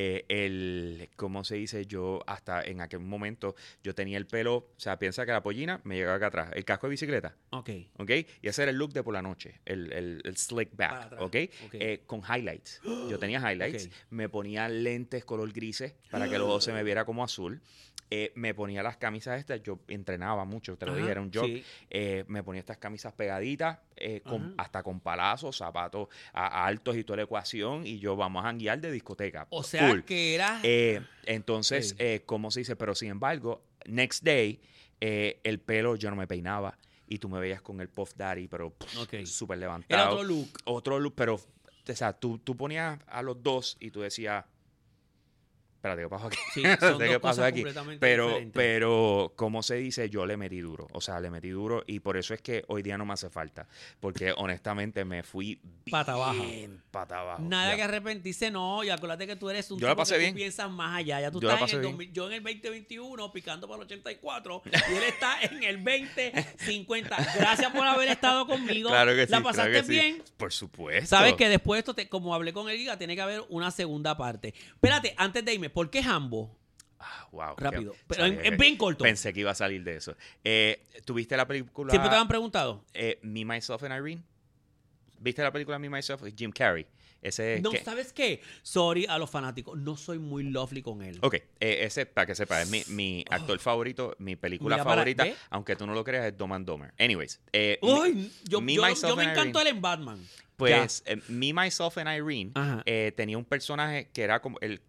¿Cómo se dice? Yo hasta en aquel momento, yo tenía el pelo, o sea, piensa que la pollina me llegaba acá atrás, el casco de bicicleta, Ok. ¿ok? Y ese era el look de por la noche, el slick Para back, atrás, ¿ok? ok. Con highlights. Yo tenía highlights, Ok. me ponía lentes color grises para que luego se me viera como azul. Me ponía las camisas estas, yo entrenaba mucho, te lo dije, Ajá, era un jog. sí. Me ponía estas camisas pegaditas, Ajá. hasta con palazos, zapatos altos y toda la ecuación, y yo vamos a janguear de discoteca. O sea, full. que eras... Entonces, ¿cómo se dice? Pero sin embargo, next day, el pelo yo no me peinaba y tú me veías con el Puff Daddy, pero Ok. súper levantado. Era otro look. Otro look, pero, o sea, tú ponías a los dos y tú decías, espérate, ¿qué pasó aquí? Sí, No son sé dos qué pasó cosas aquí. completamente Pero, diferentes. ¿cómo se dice? Yo le metí duro. O sea, le metí duro y por eso es que hoy día no me hace falta. Porque honestamente me fui Pata abajo. bien pata abajo. Nada Ya. que arrepentirse, no. Y acuérdate que tú eres un Yo la tipo pasé que bien. tú piensas más allá. Ya tú Yo la estás pasé en el bien. 2000, yo en el 2021 picando para el 84 y él está en el 2050. Gracias por haber estado conmigo. Claro que sí. ¿La claro pasaste que sí. bien? Por supuesto. Sabes que después de esto, como hablé con el Giga, tiene que haber una segunda parte. Espérate, antes de irme, ¿por qué Jambo? Wow. Rápido. qué- Pero sabía es que- bien corto. Pensé que iba a salir de eso. ¿Tuviste la película Siempre te han preguntado. Me, Myself and Irene? ¿Viste la película Me, Myself? Jim Carrey. Ese No, que- ¿sabes qué? Sorry a los fanáticos. No soy muy lovely con él. Ok, ese, para que sepas, es mi actor favorito, mi película Mira, favorita, ¿ve? aunque tú no lo creas, es Dumb and Dumber. Anyways, Uy, yo Me, me Myself and encantó Irene. él en Batman. Pues Me, Myself and Irene Ajá. tenía un personaje que era como el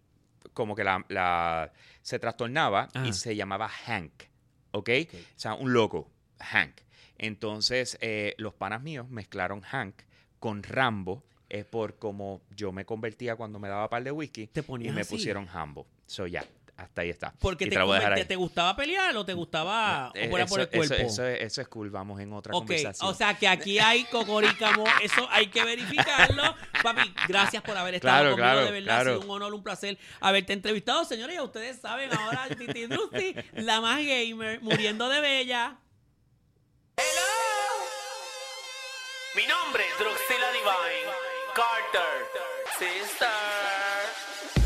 como que se trastornaba Ajá. y se llamaba Hank, ¿ok? O sea, un loco, Hank. Entonces, los panas míos mezclaron Hank con Rambo, por como yo me convertía cuando me daba par de whisky, Te y ponías me así. pusieron Hambo. So, ya, hasta ahí está. Porque Y te la voy a dejar ahí. te gustaba pelear o te gustaba o fuera por el cuerpo. Eso es cool, vamos en otra Ok, conversación. o sea que aquí hay cocoricamo, eso hay que verificarlo. Papi, gracias por haber estado Claro, conmigo, claro, de verdad, claro. ha sido un honor, un placer haberte entrevistado. Señores, ya ustedes saben ahora, Titi Drusti, la más gamer, muriendo de bella. Hello. Mi nombre es Druxila Divine Carter. Sister.